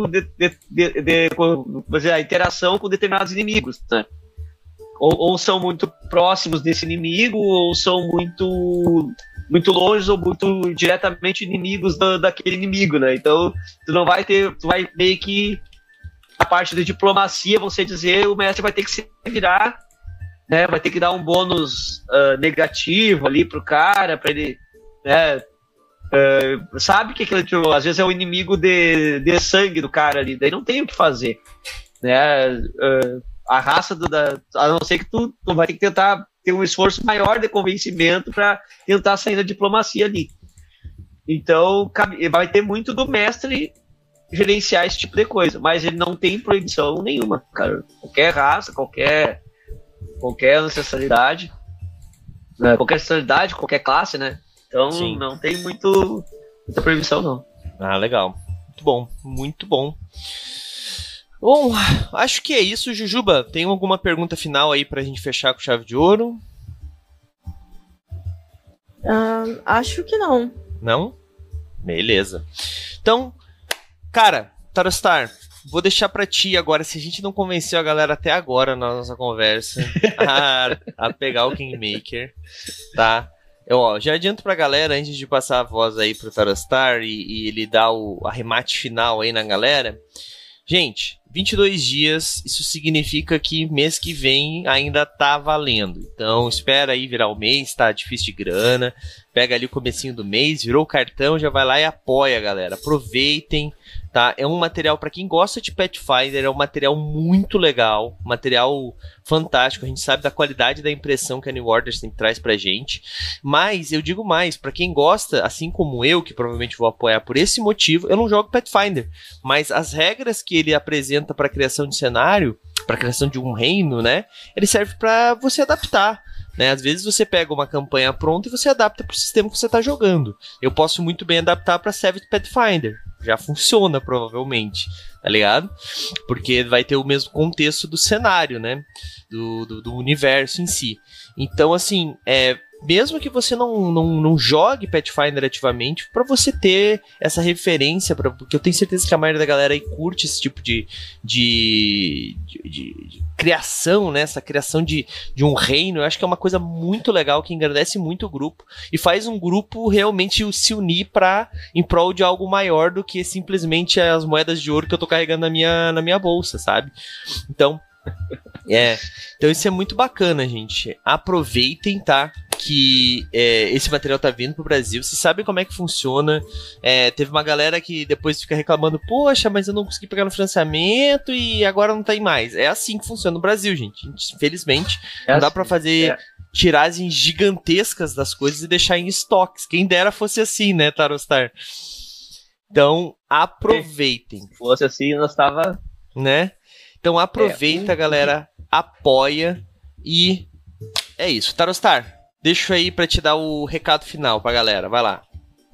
S5: a interação com determinados inimigos, né? Ou são muito próximos desse inimigo, ou são muito longe, ou muito diretamente inimigos daquele inimigo, né? Então, tu vai meio que a parte de diplomacia, você dizer, o mestre vai ter que se virar, né? Vai ter que dar um bônus negativo ali pro cara, para ele, né? Sabe que aquilo, às vezes é o inimigo de sangue do cara ali, daí não tem o que fazer, né? A raça a não ser que tu vai ter que tentar ter um esforço maior de convencimento para tentar sair da diplomacia ali. Então vai ter muito do mestre gerenciar esse tipo de coisa, mas ele não tem proibição nenhuma, cara. Qualquer raça, qualquer ancestralidade, né? Qualquer ancestralidade, qualquer classe, né? Então Sim. Não tem muita proibição, não.
S3: Ah, legal. Muito bom, muito bom. Bom, acho que é isso, Jujuba. Tem alguma pergunta final aí pra gente fechar com chave de ouro?
S4: Acho que não.
S3: Não? Beleza. Então, cara, Tarostar, vou deixar pra ti agora, se a gente não convenceu a galera até agora na nossa conversa a pegar o Kingmaker, tá? Eu já adianto pra galera, antes de passar a voz aí pro Tarostar e ele dar o arremate final aí na galera. Gente, 22 dias, isso significa que mês que vem ainda tá valendo. Então, espera aí virar o mês, tá difícil de grana. Pega ali o comecinho do mês, virou o cartão, já vai lá e apoia, galera. Aproveitem, tá? É um material, para quem gosta de Pathfinder, é um material muito legal, material fantástico. A gente sabe da qualidade da impressão que a New Order sempre traz pra gente. Mas, eu digo mais, para quem gosta, assim como eu, que provavelmente vou apoiar por esse motivo, eu não jogo Pathfinder. Mas as regras que ele apresenta para criação de cenário, para criação de um reino, né? Ele serve para você adaptar. Né? Às vezes você pega uma campanha pronta e você adapta para o sistema que você está jogando. Eu posso muito bem adaptar para Savage Pathfinder. Já funciona, provavelmente. Tá ligado? Porque vai ter o mesmo contexto do cenário, né? Do universo em si. Então, assim, mesmo que você não jogue Pathfinder ativamente, para você ter essa referência, porque eu tenho certeza que a maioria da galera aí curte esse tipo de criação, né? Essa criação de um reino, eu acho que é uma coisa muito legal, que engrandece muito o grupo e faz um grupo realmente se unir em prol de algo maior do que simplesmente as moedas de ouro que eu tô carregando na minha bolsa, sabe? Então isso é muito bacana, gente. Aproveitem, tá? Que esse material tá vindo pro Brasil. Vocês sabem como é que funciona. Teve uma galera que depois fica reclamando: poxa, mas eu não consegui pegar no financiamento e agora não tem mais. É assim que funciona no Brasil, gente. Infelizmente, não dá pra fazer tiragens gigantescas das coisas e deixar em estoques. Quem dera fosse assim, né, Tarostar? Então, aproveitem.
S5: Se fosse assim, nós tava...
S3: Né? Então aproveita, galera, apoia e é isso. Tarostar, deixo aí pra te dar o recado final pra galera, vai lá.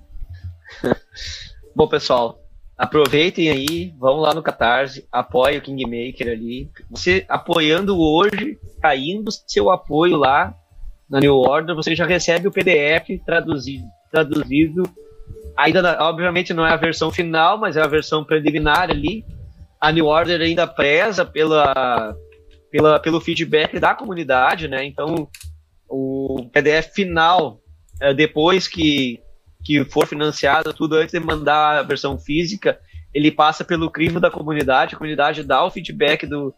S5: Bom, pessoal, aproveitem aí, vão lá no Catarse, apoie o Kingmaker ali. Você apoiando hoje, caindo seu apoio lá na New Order, você já recebe o PDF traduzido. Ainda, obviamente, não é a versão final, mas é a versão preliminar ali. A New Order ainda preza pelo feedback da comunidade, né? Então, o PDF final, depois que for financiado, tudo antes de mandar a versão física, ele passa pelo crivo da comunidade. A comunidade dá o feedback do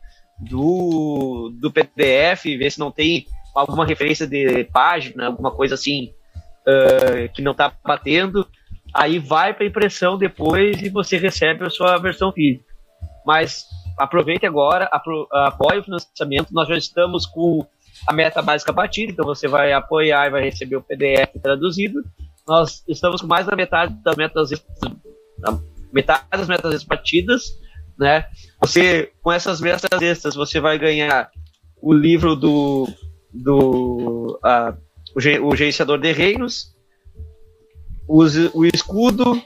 S5: PDF, vê se não tem alguma referência de página, alguma coisa assim que não está batendo. Aí vai para impressão depois e você recebe a sua versão física. Mas aproveite agora, apoie o financiamento. Nós já estamos com a meta básica batida, então você vai apoiar e vai receber o PDF traduzido. Nós estamos com mais da metade das metas extras batidas, né? Você, com essas metas extras, você vai ganhar o livro o Gerenciador de Reinos, o escudo,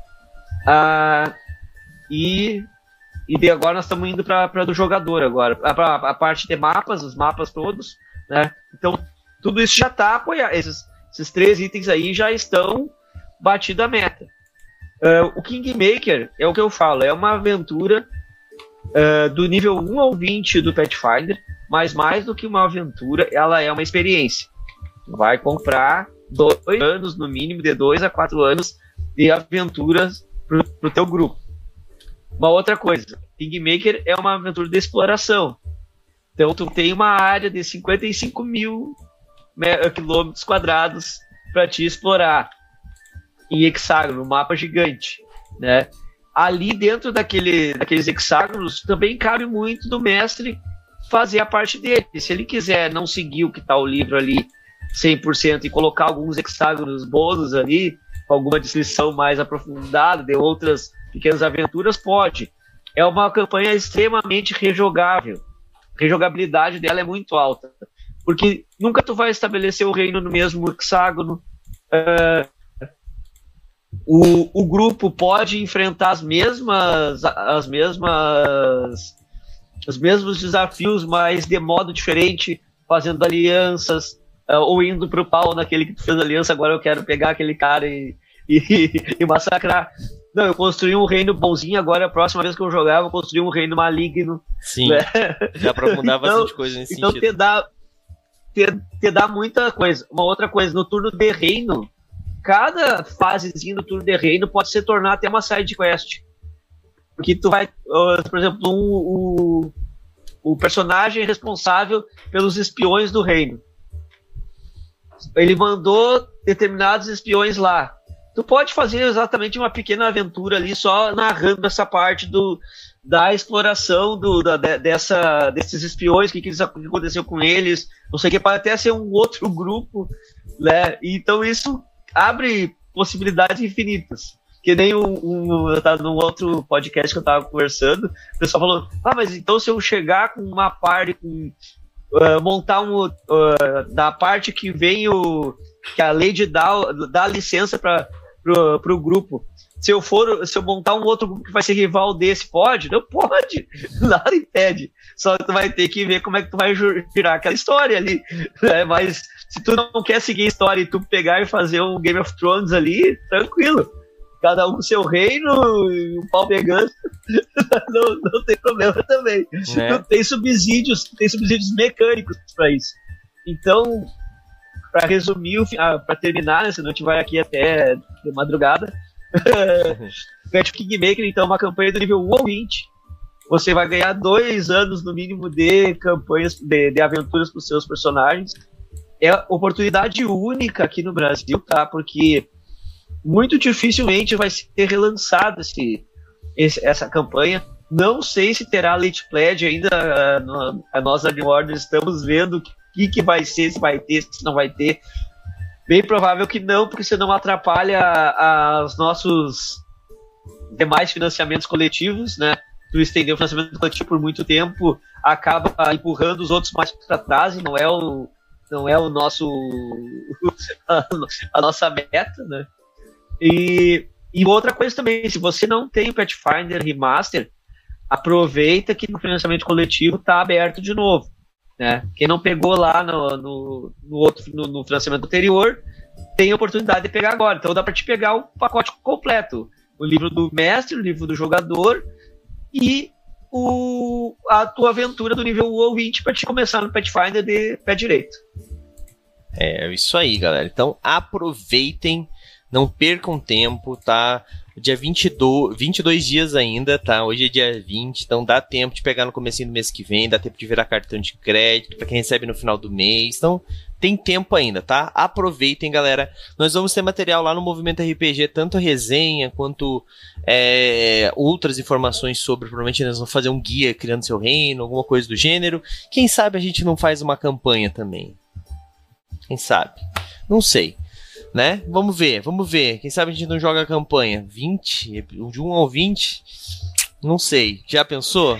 S5: e de agora nós estamos indo para do jogador agora, a parte de mapas, os mapas todos, né? Então tudo isso já está apoiado, esses 3 itens aí já estão batido a meta. O Kingmaker é o que eu falo, é uma aventura do nível 1 ao 20 do Pathfinder, mas mais do que uma aventura, ela é uma experiência. Vai comprar 2 anos no mínimo, de 2 a 4 anos de aventuras pro teu grupo. Uma outra coisa, Kingmaker é uma aventura de exploração. Então tu tem uma área de 55 mil quilômetros quadrados para te explorar em hexágono, um mapa gigante, né? Ali dentro daqueles hexágonos também cabe muito do mestre fazer a parte dele. Se ele quiser não seguir o que está o livro ali 100% e colocar alguns hexágonos bônus ali, com alguma descrição mais aprofundada de outras pequenas aventuras, pode. É uma campanha extremamente rejogável. A rejogabilidade dela é muito alta. Porque nunca tu vai estabelecer o reino no mesmo hexágono. O grupo pode enfrentar os mesmos desafios, mas de modo diferente, fazendo alianças, ou indo pro pau naquele que tu fez aliança, agora eu quero pegar aquele cara e massacrar. Não, eu construí um reino bonzinho, agora a próxima vez que eu jogar, eu vou construir um reino maligno.
S3: Sim, né? Dá pra mudar bastante coisa nesse sentido.
S5: Então te dá muita coisa. Uma outra coisa, no turno de reino, cada fasezinha do turno de reino pode se tornar até uma side quest. Porque tu vai, por exemplo, o personagem responsável pelos espiões do reino. Ele mandou determinados espiões lá. Tu pode fazer exatamente uma pequena aventura ali, só narrando essa parte da exploração desses espiões, o que aconteceu com eles, não sei o que, pode até ser um outro grupo, né? Então isso abre possibilidades infinitas. Que nem eu tava num outro podcast que eu tava conversando, o pessoal falou, mas então se eu chegar com uma parte, montar da parte que vem que a Lady dá licença pro grupo, se eu montar um outro grupo que vai ser rival desse, pode? Não pode, nada impede, só tu vai ter que ver como é que tu vai girar aquela história ali, né? Mas se tu não quer seguir a história e tu pegar e fazer um Game of Thrones ali, tranquilo, cada um com seu reino e o pau pegando, não tem problema também, né? Tem subsídios mecânicos para isso. Então, para resumir, para terminar, né, senão a gente vai aqui até de madrugada, Pet Kingmaker, então, é uma campanha do nível 1 ao 20. Você vai ganhar 2 anos no mínimo de campanhas, de aventuras para os seus personagens. É oportunidade única aqui no Brasil, tá? Porque muito dificilmente vai ser relançado essa campanha. Não sei se terá Late Pledge ainda. Nós, da New Order, estamos vendo o que vai ser, se vai ter, se não vai ter. Bem provável que não, porque senão atrapalha os nossos demais financiamentos coletivos, né? Tu estender o financiamento coletivo por muito tempo acaba empurrando os outros mais para trás e não é o nosso a nossa meta, né? E outra coisa também, se você não tem o Pathfinder Remaster, aproveita que no financiamento coletivo está aberto de novo, né? Quem não pegou lá no financiamento anterior tem a oportunidade de pegar agora. Então dá para te pegar o pacote completo, o livro do mestre, o livro do jogador e a tua aventura do nível 1 ao 20 para te começar no Pathfinder de pé direito.
S3: É isso aí, galera. Então aproveitem, não percam tempo, tá? Dia 22 dias ainda, tá? Hoje é dia 20, então dá tempo de pegar no comecinho do mês que vem, dá tempo de virar cartão de crédito para quem recebe no final do mês. Então tem tempo ainda, tá? Aproveitem, galera. Nós vamos ter material lá no Movimento RPG, tanto resenha quanto outras informações sobre. Provavelmente nós vamos fazer um guia criando seu reino, alguma coisa do gênero. Quem sabe a gente não faz uma campanha também? Quem sabe? Não sei. Né? Vamos ver. Quem sabe a gente não joga a campanha 20, de 1 ao 20? Não sei. Já pensou?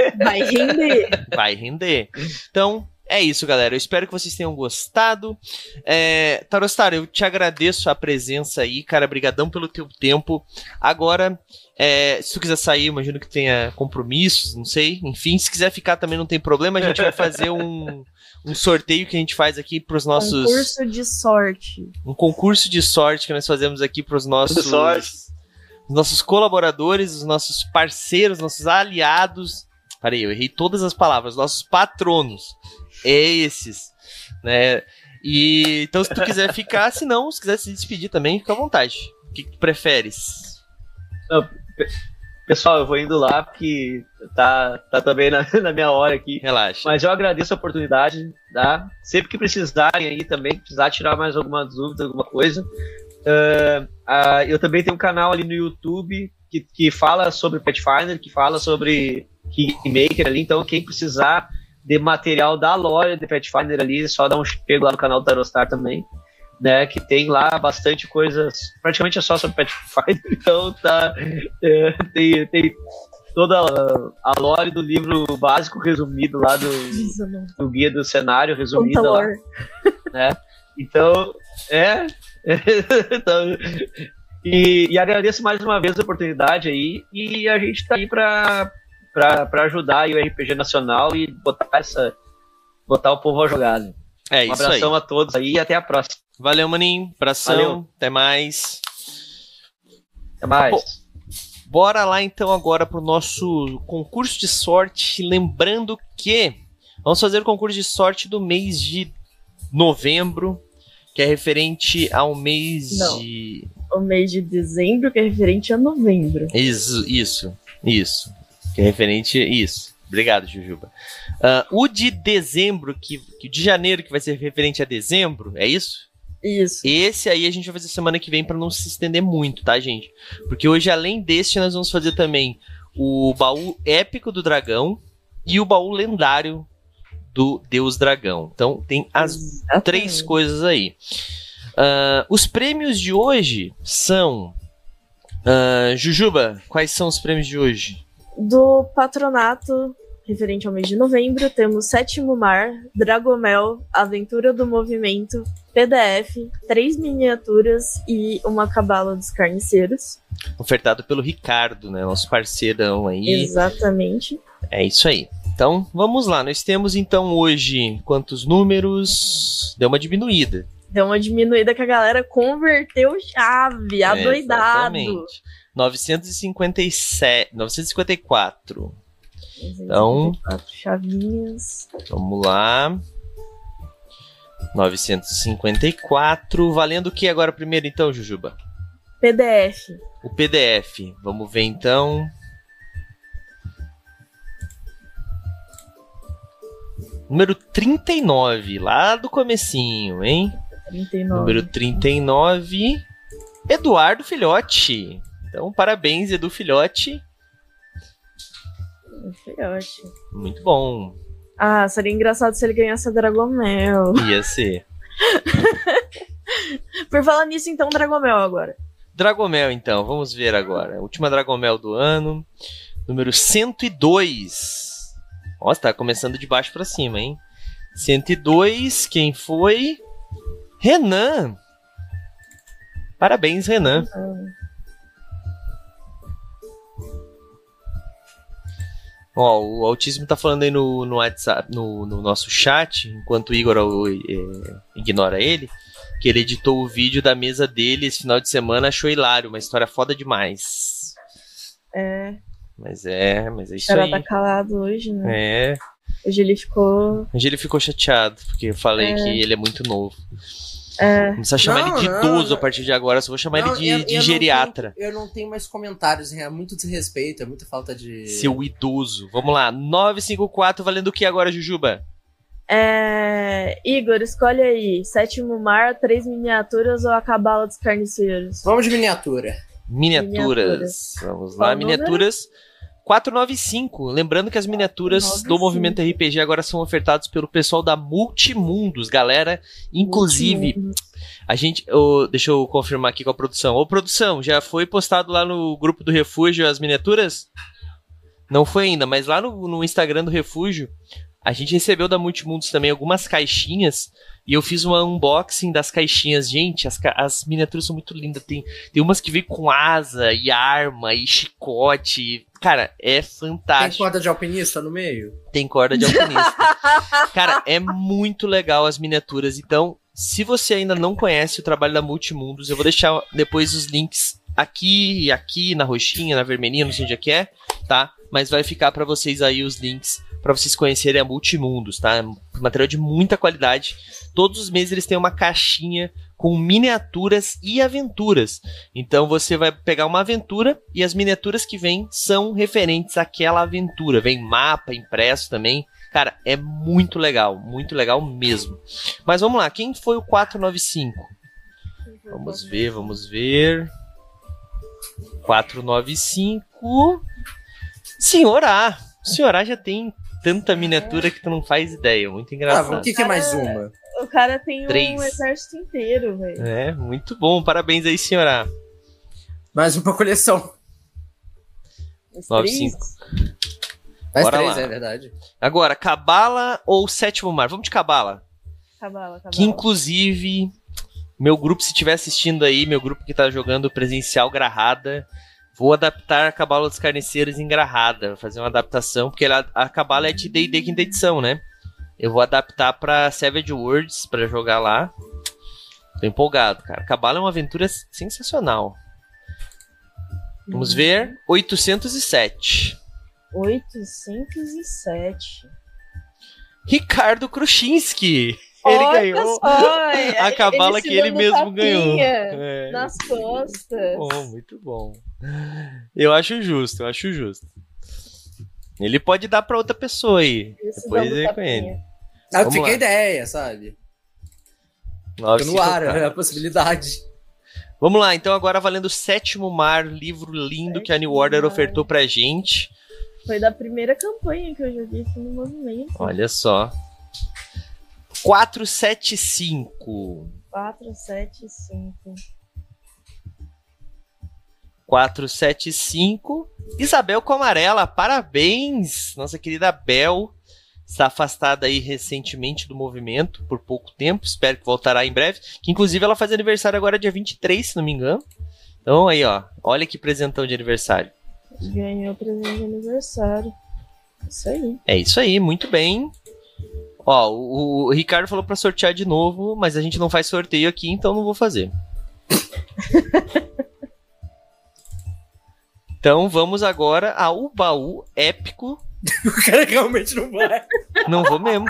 S4: Vai render.
S3: Então, é isso, galera. Eu espero que vocês tenham gostado. Tarostar, eu te agradeço a presença aí, cara. Brigadão pelo teu tempo. Agora, se tu quiser sair, imagino que tenha compromissos, não sei. Enfim, se quiser ficar também não tem problema. A gente vai fazer um sorteio que a gente faz aqui para os nossos...
S4: Concurso de sorte.
S3: Um concurso de sorte que nós fazemos aqui para os nossos colaboradores, os nossos parceiros, nossos aliados. Parei, eu errei todas as palavras. Nossos patronos. Esses. Né? E, então, se tu quiser ficar, se não, se quiser se despedir também, fica à vontade. O que tu preferes?
S5: Não, pessoal, eu vou indo lá porque tá também na minha hora aqui.
S3: Relaxa.
S5: Mas eu agradeço a oportunidade, tá? Sempre que precisarem aí também, precisar tirar mais alguma dúvida, alguma coisa. Eu também tenho um canal ali no YouTube que fala sobre Pathfinder, que fala sobre Kingmaker ali. Então, quem precisar de material da lore de Pathfinder ali, é só dar um chego lá no canal do Tarostar também. né, que tem lá bastante coisas, praticamente é só sobre Pathfinder, então tem toda a lore do livro básico resumido lá do guia do cenário resumido lá, né? Então, então, e agradeço mais uma vez a oportunidade aí, e a gente tá aí para ajudar aí o RPG Nacional e botar o povo a jogar, né?
S3: Um
S5: abração a todos aí e até a próxima.
S3: Valeu, maninho. Abração. Valeu. Até mais.
S5: Até mais.
S3: Bom, bora lá então agora pro nosso concurso de sorte. Lembrando que vamos fazer o concurso de sorte do mês de novembro, que é referente ao mês de...
S4: O mês de dezembro, que é referente a novembro.
S3: Isso. Que é referente... Isso. Obrigado, Jujuba. O de dezembro, de janeiro, que vai ser referente a dezembro, é isso?
S4: Isso.
S3: Esse aí a gente vai fazer semana que vem pra não se estender muito, tá, gente? Porque hoje, além deste, nós vamos fazer também o baú épico do dragão e o baú lendário do Deus Dragão. Então, tem as três coisas aí. Os prêmios de hoje são... Jujuba, quais são os prêmios de hoje?
S4: Do patronato, referente ao mês de novembro, temos Sétimo Mar, Dragomel, Aventura do Movimento, PDF, 3 miniaturas e uma cabala dos carniceiros.
S3: Ofertado pelo Ricardo, né? Nosso parceirão aí.
S4: Exatamente.
S3: É isso aí. Então, vamos lá. Nós temos, então, hoje, quantos números? Deu uma diminuída.
S4: Deu uma diminuída que a galera converteu chave, adoidado.
S3: Exatamente. 954. Então,
S4: chavinhas.
S3: Vamos lá. 954. Valendo o que agora primeiro, então, Jujuba?
S4: PDF.
S3: O PDF. Vamos ver, então. Número 39, lá do comecinho, hein?
S4: 39.
S3: Número 39. Eduardo Filhote. Então, parabéns, Edu Filhote.
S4: Filhote.
S3: Muito bom.
S4: Ah, seria engraçado se ele ganhasse a Dragomel.
S3: Ia ser.
S4: Por falar nisso, então, Dragomel agora.
S3: Dragomel, então. Vamos ver agora. Última Dragomel do ano. Número 102. Nossa, tá começando de baixo pra cima, hein? 102, quem foi? Renan. Parabéns, Renan. Ó, o Autismo tá falando aí no WhatsApp, no nosso chat, enquanto o Igor ignora ele, que ele editou o vídeo da mesa dele esse final de semana, achou hilário, uma história foda demais. Mas é isso aí.
S4: O cara tá calado hoje, né?
S3: É.
S4: Hoje ele ficou
S3: chateado, porque eu falei que ele é muito novo. Não precisa chamar ele de idoso a partir de agora, só vou chamar ele de geriatra.
S2: Eu não tenho mais comentários, é muito desrespeito, é muita falta de...
S3: Seu idoso. Vamos lá, 954, valendo o que agora, Jujuba?
S4: Igor, escolhe aí, Sétimo Mar, 3 miniaturas ou a Cabala dos Carniceiros?
S2: Vamos de miniatura.
S3: Miniaturas. Vamos lá, miniaturas... 495. Lembrando que as miniaturas do Movimento RPG agora são ofertadas pelo pessoal da Multimundos, galera. Inclusive, a gente... deixa eu confirmar aqui com a produção. Ô, produção, já foi postado lá no grupo do Refúgio as miniaturas? Não foi ainda, mas lá no Instagram do Refúgio, a gente recebeu da Multimundos também algumas caixinhas e eu fiz um unboxing das caixinhas. Gente, as miniaturas são muito lindas. Tem umas que vêm com asa e arma e chicote. Cara, é fantástico.
S2: Tem corda de alpinista no meio?
S3: Tem corda de alpinista. Cara, é muito legal as miniaturas. Então, se você ainda não conhece o trabalho da Multimundos, eu vou deixar depois os links aqui, na roxinha, na vermelhinha, não sei onde é que é, tá? Mas vai ficar pra vocês aí os links pra vocês conhecerem a Multimundos, tá? Material de muita qualidade. Todos os meses eles têm uma caixinha com miniaturas e aventuras. Então você vai pegar uma aventura e as miniaturas que vêm são referentes àquela aventura. Vem mapa impresso também. Cara, é muito legal mesmo. Mas vamos lá, quem foi o 495? Vamos ver. 495. Senhor A já tem tanta miniatura que tu não faz ideia. Muito engraçado.
S2: O que é mais uma?
S4: O cara tem
S3: 3.
S4: um exército inteiro, velho.
S3: É, muito bom. Parabéns aí, senhora.
S2: Mais uma coleção.
S3: 9-5.
S2: Mais
S3: Bora
S2: 3,
S3: lá.
S2: é verdade.
S3: Agora, Cabala ou Sétimo Mar? Vamos de Cabala.
S4: Cabala.
S3: Que inclusive, meu grupo, se estiver assistindo aí, meu grupo que tá jogando presencial Grahada, vou adaptar a Cabala dos Carniceiros em Grahada, fazer uma adaptação, porque a Cabala é de D&D quinta edição, né? Eu vou adaptar pra Savage Worlds pra jogar lá. Tô empolgado, cara. Cabala é uma aventura sensacional. Vamos ver. 807.
S4: 807.
S3: Ricardo Kruchinski. Ele ganhou a Cabala que ele mesmo ganhou.
S4: Nas costas.
S3: Muito bom. Eu acho justo. Ele pode dar pra outra pessoa aí. Depois é com ele.
S2: Fica a ideia, sabe? Fica no ar, é a possibilidade.
S3: Vamos lá, então agora valendo Sétimo Mar, livro lindo que a New Order ofertou pra gente.
S4: Foi da primeira campanha que eu joguei aqui no movimento.
S3: Olha só. 475. 475. Isabel Comarela, parabéns! Nossa querida Bel está afastada aí recentemente do movimento, por pouco tempo, espero que voltará em breve, que inclusive ela faz aniversário agora dia 23, se não me engano. Então aí, ó, olha que presentão de aniversário.
S4: Ganhou presente de aniversário. Isso aí.
S3: É isso aí, muito bem. Ó, o Ricardo falou pra sortear de novo, mas a gente não faz sorteio aqui, então não vou fazer. Então vamos agora ao baú épico.
S2: O cara realmente não vai.
S3: Não vou mesmo.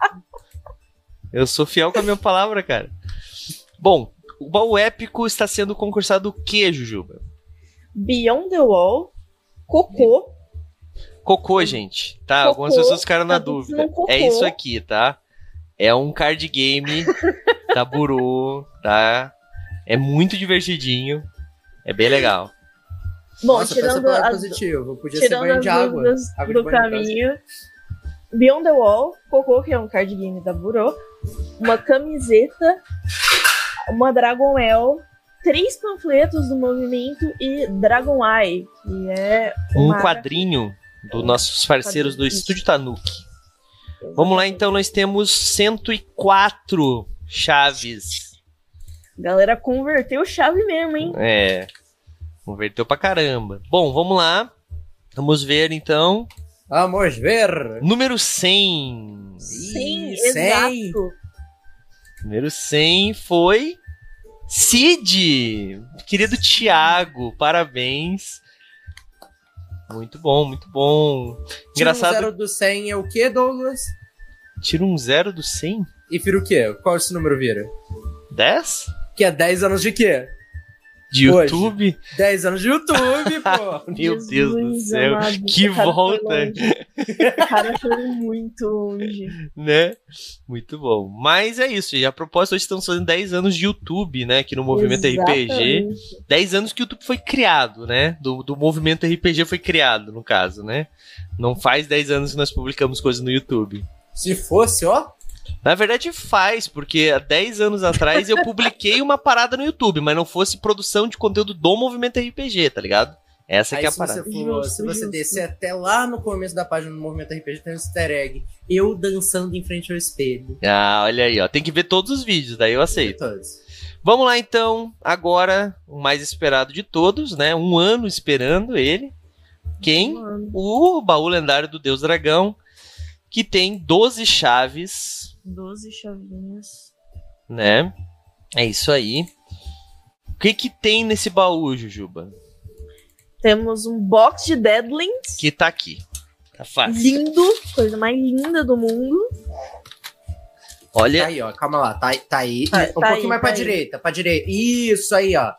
S3: Eu sou fiel com a minha palavra, cara. Bom, o baú épico está sendo concursado o quê, Jujuba?
S4: Beyond the Wall, Cocô.
S3: Cocô, gente, tá?
S4: Cocô,
S3: algumas pessoas ficaram na dúvida. É isso aqui, tá? É um card game da Buru, tá? É muito divertidinho. É bem legal.
S4: Bom,
S2: Nossa,
S4: tirando
S2: positivo. Podia ser banho de água. Água
S4: do caminho. Beyond the Wall, Cocô, que é um card game da Burô, uma camiseta, uma Dragon L, 3 panfletos do movimento e Dragon Eye, que é
S3: um quadrinho dos nossos parceiros do Estúdio Tanuki. Vamos lá, então, nós temos 104 chaves.
S4: Galera converteu chave mesmo, hein?
S3: É, converteu pra caramba. Bom, vamos lá. Vamos ver, então.
S2: Vamos ver.
S3: Número 100.
S4: 100, exato.
S3: Número 100 foi Cid. Querido Thiago, parabéns. Muito bom, muito bom. Engraçado.
S2: Tira um 0 do 100 é o quê, Douglas?
S3: Tira um 0 do 100?
S2: E vira o quê? Qual esse número vira?
S3: 10?
S2: Que é 10 anos de quê?
S3: De YouTube?
S2: Hoje. 10 anos de YouTube, pô.
S3: Meu Deus do céu.
S4: Amado,
S3: que volta.
S4: O cara foi muito longe.
S3: Né? Muito bom. Mas é isso. E a propósito, hoje estamos fazendo 10 anos de YouTube, né? Aqui no Movimento RPG. 10 anos que o YouTube foi criado, né? Do Movimento RPG foi criado, no caso, né? Não faz 10 anos que nós publicamos coisas no YouTube.
S2: Se fosse, ó.
S3: Na verdade faz, porque há 10 anos atrás eu publiquei uma parada no YouTube, mas não fosse produção de conteúdo do Movimento RPG, tá ligado? Essa que é a parada.
S2: Se você descer até lá no começo da página do Movimento RPG, tem um easter egg. Eu dançando em frente ao espelho.
S3: Ah, olha aí, ó. Tem que ver todos os vídeos, daí eu aceito. Vamos lá, então. Agora, o mais esperado de todos, né? Um ano esperando ele. Quem? O baú lendário do Deus Dragão, que tem 12 chaves.
S4: 12 chavinhas.
S3: Né? É isso aí. O que tem nesse baú, Jujuba?
S4: Temos um box de Deadlands.
S3: Que tá aqui. Tá fácil.
S4: Lindo. Coisa mais linda do mundo.
S3: Olha.
S2: Tá aí, ó. Calma lá. Tá aí.
S4: Tá,
S2: um pouquinho
S4: aí,
S2: mais pra direita. Pra direita. Isso aí, ó.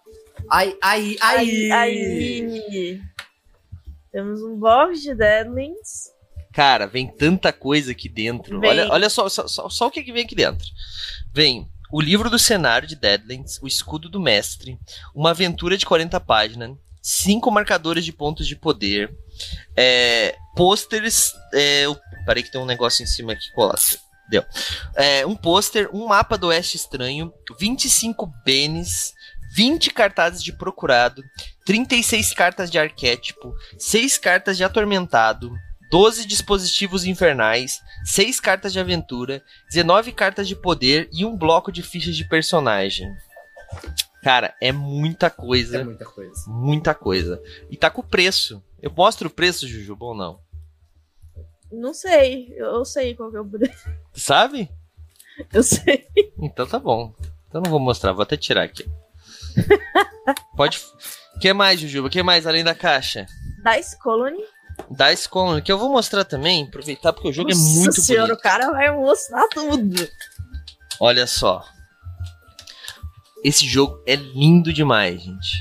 S2: Aí.
S4: Temos um box de Deadlands.
S3: Cara, vem tanta coisa aqui dentro. Olha só o que vem aqui dentro. Vem o livro do cenário de Deadlands, o escudo do mestre, uma aventura de 40 páginas, 5 marcadores de pontos de poder, pôsteres. Parei que tem um negócio em cima aqui colado. Deu. Um pôster, um mapa do Oeste Estranho, 25 benes, 20 cartazes de procurado, 36 cartas de arquétipo, 6 cartas de atormentado, 12 dispositivos infernais, 6 cartas de aventura, 19 cartas de poder e um bloco de fichas de personagem. Cara, é muita coisa.
S2: É muita coisa.
S3: Muita coisa. E tá com preço. Eu mostro o preço, Jujuba, ou não?
S4: Não sei. Eu sei qual que é o preço.
S3: Sabe?
S4: Eu sei.
S3: Então tá bom. Então não vou mostrar, vou até tirar aqui. Pode. O que mais, Jujuba? O que mais além da caixa?
S4: Dice Colony.
S3: Dice Colony, que eu vou mostrar também, aproveitar porque o jogo é muito
S4: senhora,
S3: bonito.
S4: O cara vai mostrar tudo.
S3: Olha só. Esse jogo é lindo demais, gente.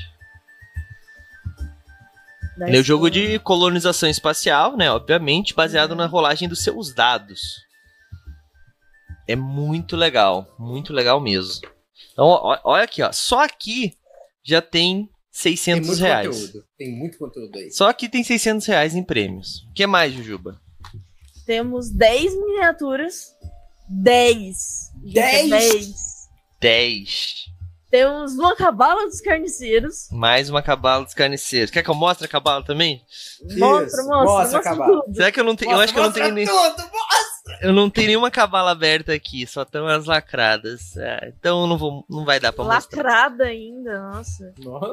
S3: Ele é um jogo de colonização espacial, né? Obviamente, baseado na rolagem dos seus dados. É muito legal mesmo. Então, olha aqui, ó. Só aqui já tem 600 reais.
S2: Conteúdo. Tem muito conteúdo aí.
S3: Só aqui tem 600 reais em prêmios. O que mais, Jujuba?
S4: Temos 10 miniaturas. 10.
S3: 10.
S4: Temos uma cabala dos carniceiros.
S3: Mais uma cabala dos carniceiros. Quer que eu mostre a cabala também?
S4: Mostra
S2: a cabala.
S4: tudo.
S3: Será que eu não tenho? Eu acho que eu não tenho nem.
S2: Mostra!
S3: Eu não tenho nenhuma cabala aberta aqui, só estão as lacradas. Então não vai dar pra mostrar.
S4: Lacrada ainda, nossa.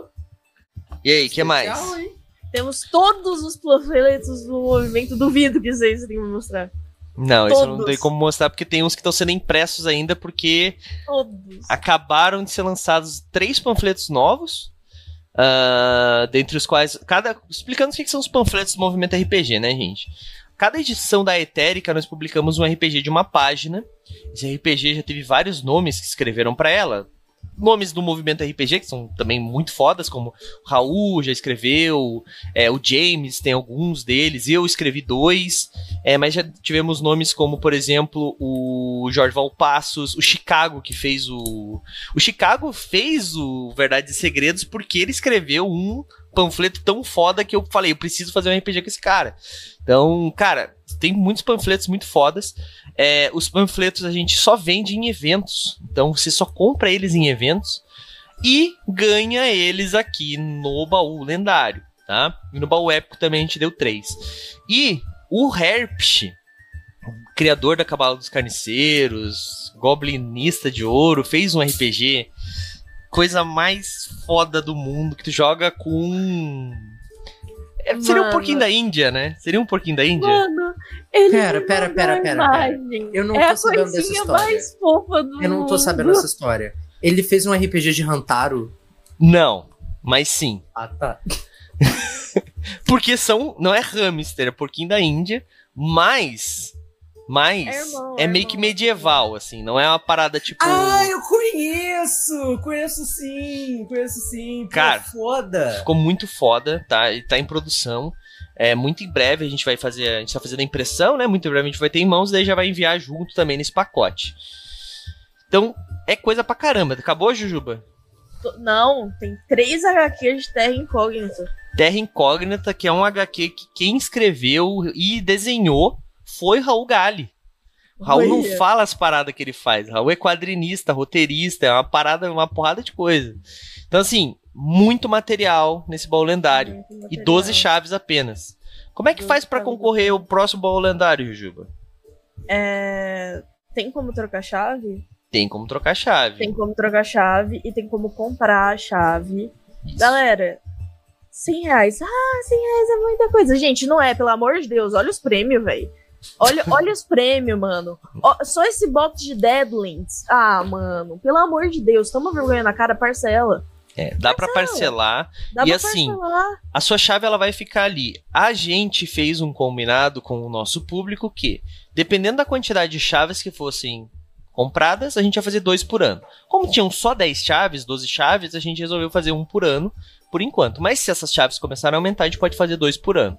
S3: E aí, o que mais?
S2: Hein?
S4: Temos todos os panfletos do movimento. Duvido que vocês tenham que mostrar.
S3: Não,
S4: todos.
S3: isso não tem como mostrar, porque tem uns que estão sendo impressos ainda, porque
S4: Todos.
S3: acabaram de ser lançados 3 panfletos novos, dentre os quais... explicando o que são os panfletos do movimento RPG, né, gente? Cada edição da Etérica, nós publicamos um RPG de uma página. Esse RPG já teve vários nomes que escreveram para ela. Nomes do movimento RPG, que são também muito fodas, como o Raul já escreveu, o James tem alguns deles, eu escrevi 2, mas já tivemos nomes como, por exemplo, o Jorge Valpassos, o Chicago, que fez o Chicago fez o Verdades e Segredos porque ele escreveu um panfleto tão foda que eu falei, eu preciso fazer um RPG com esse cara. Então, cara, tem muitos panfletos muito fodas. Os panfletos a gente só vende em eventos. Então você só compra eles em eventos e ganha eles aqui no baú lendário, tá? E no baú épico também a gente deu 3. E o Herpsh, criador da Cabala dos Carniceiros, goblinista de ouro, fez um RPG, coisa mais foda do mundo, que tu joga com... seria um porquinho da Índia, né? Seria um porquinho da Índia?
S4: Mano, ele
S2: Pera. Eu não tô sabendo dessa história.
S4: Mais fofa do
S2: Eu não tô sabendo dessa história. Ele fez um RPG de Hantaro?
S3: Não, mas sim.
S2: Ah, tá.
S3: Porque não é hamster, é porquinho da Índia, mas é meio que medieval, assim, não é uma parada tipo...
S2: Ah, eu conheço sim,
S3: cara,
S2: foda.
S3: Ficou muito foda, tá? E tá em produção, muito em breve a gente tá fazendo a impressão, né, muito em breve a gente vai ter em mãos, daí já vai enviar junto também nesse pacote. Então, é coisa pra caramba. Acabou, Jujuba?
S4: Não, tem 3 HQs de Terra Incógnita.
S3: Terra Incógnita, que é um HQ que quem escreveu e desenhou foi Raul Gali. O Raul não fala as paradas que ele faz. O Raul é quadrinista, roteirista, é uma porrada de coisa. Então, assim, muito material nesse baú lendário. E 12 chaves apenas. Como é que faz pra concorrer ao próximo baú lendário, Jujuba?
S4: Tem como trocar chave?
S3: Tem como trocar chave.
S4: Tem como trocar chave e tem como comprar a chave. Isso. Galera, 100 reais. 100 reais é muita coisa. Gente, não é, pelo amor de Deus. Olha os prêmios, velho. Olha os prêmios, mano. Só esse box de Deadlands. Mano, pelo amor de Deus. Toma vergonha na cara, parcela.
S3: Dá pra parcelar. E assim, a sua chave ela vai ficar ali. A gente fez um combinado com o nosso público que, dependendo da quantidade de chaves que fossem compradas, a gente ia fazer 2 por ano. Como tinham só 10 chaves, 12 chaves, a gente resolveu fazer 1 por ano, por enquanto. Mas se essas chaves começarem a aumentar, a gente pode fazer 2 por ano.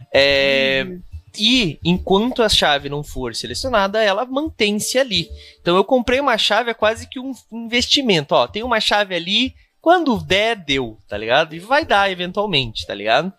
S3: E enquanto a chave não for selecionada, ela mantém-se ali. Então eu comprei uma chave, é quase que um investimento. Ó, tem uma chave ali, quando der, deu, tá ligado? E vai dar eventualmente, tá ligado?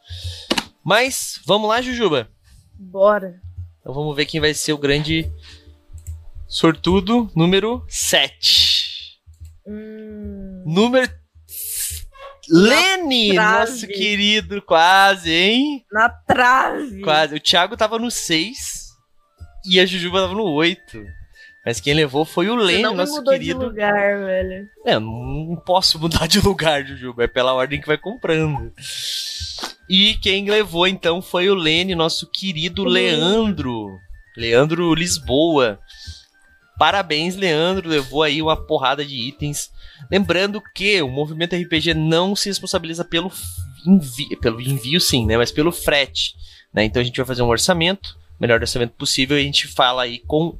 S3: Mas, vamos lá, Jujuba?
S4: Bora.
S3: Então vamos ver quem vai ser o grande Sortudo número 7. Número... Lene, nosso querido, quase, hein?
S4: Na trave.
S3: Quase. O Thiago tava no 6 e a Jujuba tava no 8. Mas quem levou foi o Lene, nosso querido. Você não mudou de
S4: lugar, velho.
S3: Eu não posso mudar de lugar, Jujuba. É pela ordem que vai comprando. E quem levou, então, foi o Lene, nosso querido Leandro. Leandro Lisboa. Parabéns, Leandro. Levou aí uma porrada de itens. Lembrando que o Movimento RPG não se responsabiliza pelo envio, sim, né? Mas pelo frete. Né? Então a gente vai fazer um orçamento, melhor orçamento possível, e a gente fala aí com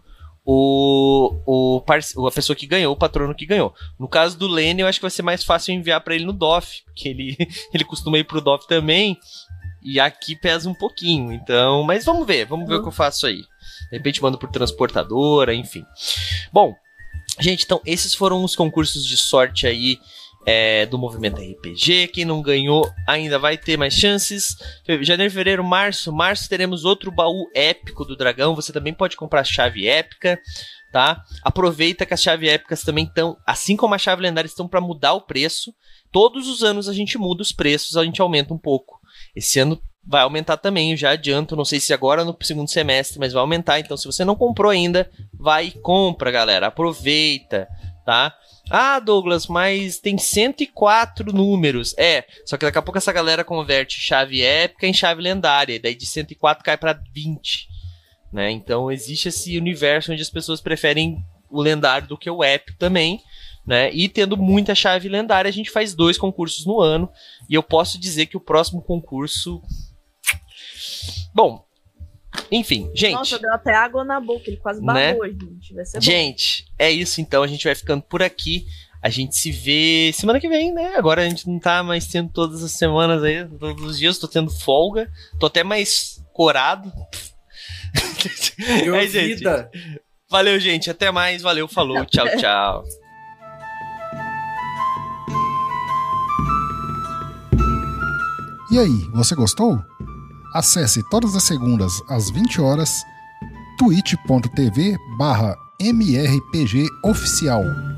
S3: a pessoa que ganhou, o patrono que ganhou. No caso do Lene, eu acho que vai ser mais fácil enviar para ele no DOF, porque ele costuma ir pro DOF também, e aqui pesa um pouquinho. Então, mas vamos ver o que eu faço aí. De repente mando por transportadora, enfim. Bom, gente, então esses foram os concursos de sorte aí do Movimento RPG. Quem não ganhou ainda vai ter mais chances. Janeiro, fevereiro, março teremos outro baú épico do dragão. Você também pode comprar chave épica, tá? Aproveita que as chaves épicas também estão, assim como a chave lendária, estão para mudar o preço. Todos os anos a gente muda os preços, a gente aumenta um pouco. Esse ano vai aumentar também, eu já adianto, não sei se agora no segundo semestre, mas vai aumentar. Então se você não comprou ainda, vai e compra, galera. Aproveita, tá? Ah, Douglas, mas tem 104 números. Só que daqui a pouco essa galera converte chave épica em chave lendária. E daí de 104 cai pra 20. Né? Então existe esse universo onde as pessoas preferem o lendário do que o épico também. Né? E tendo muita chave lendária, a gente faz 2 concursos no ano. E eu posso dizer que o próximo concurso... Bom... Enfim, gente...
S4: Nossa, deu até água na boca, ele quase babou, né? Gente. Vai ser bom.
S3: Gente, é isso então, a gente vai ficando por aqui. A gente se vê semana que vem, né? Agora a gente não tá mais tendo todas as semanas aí, todos os dias, tô tendo folga. Tô até mais corado. Gente, valeu, gente, até mais, valeu, falou, tchau, tchau.
S6: E aí, você gostou? Acesse todas as segundas às 20 horas twitch.tv/mrpgoficial.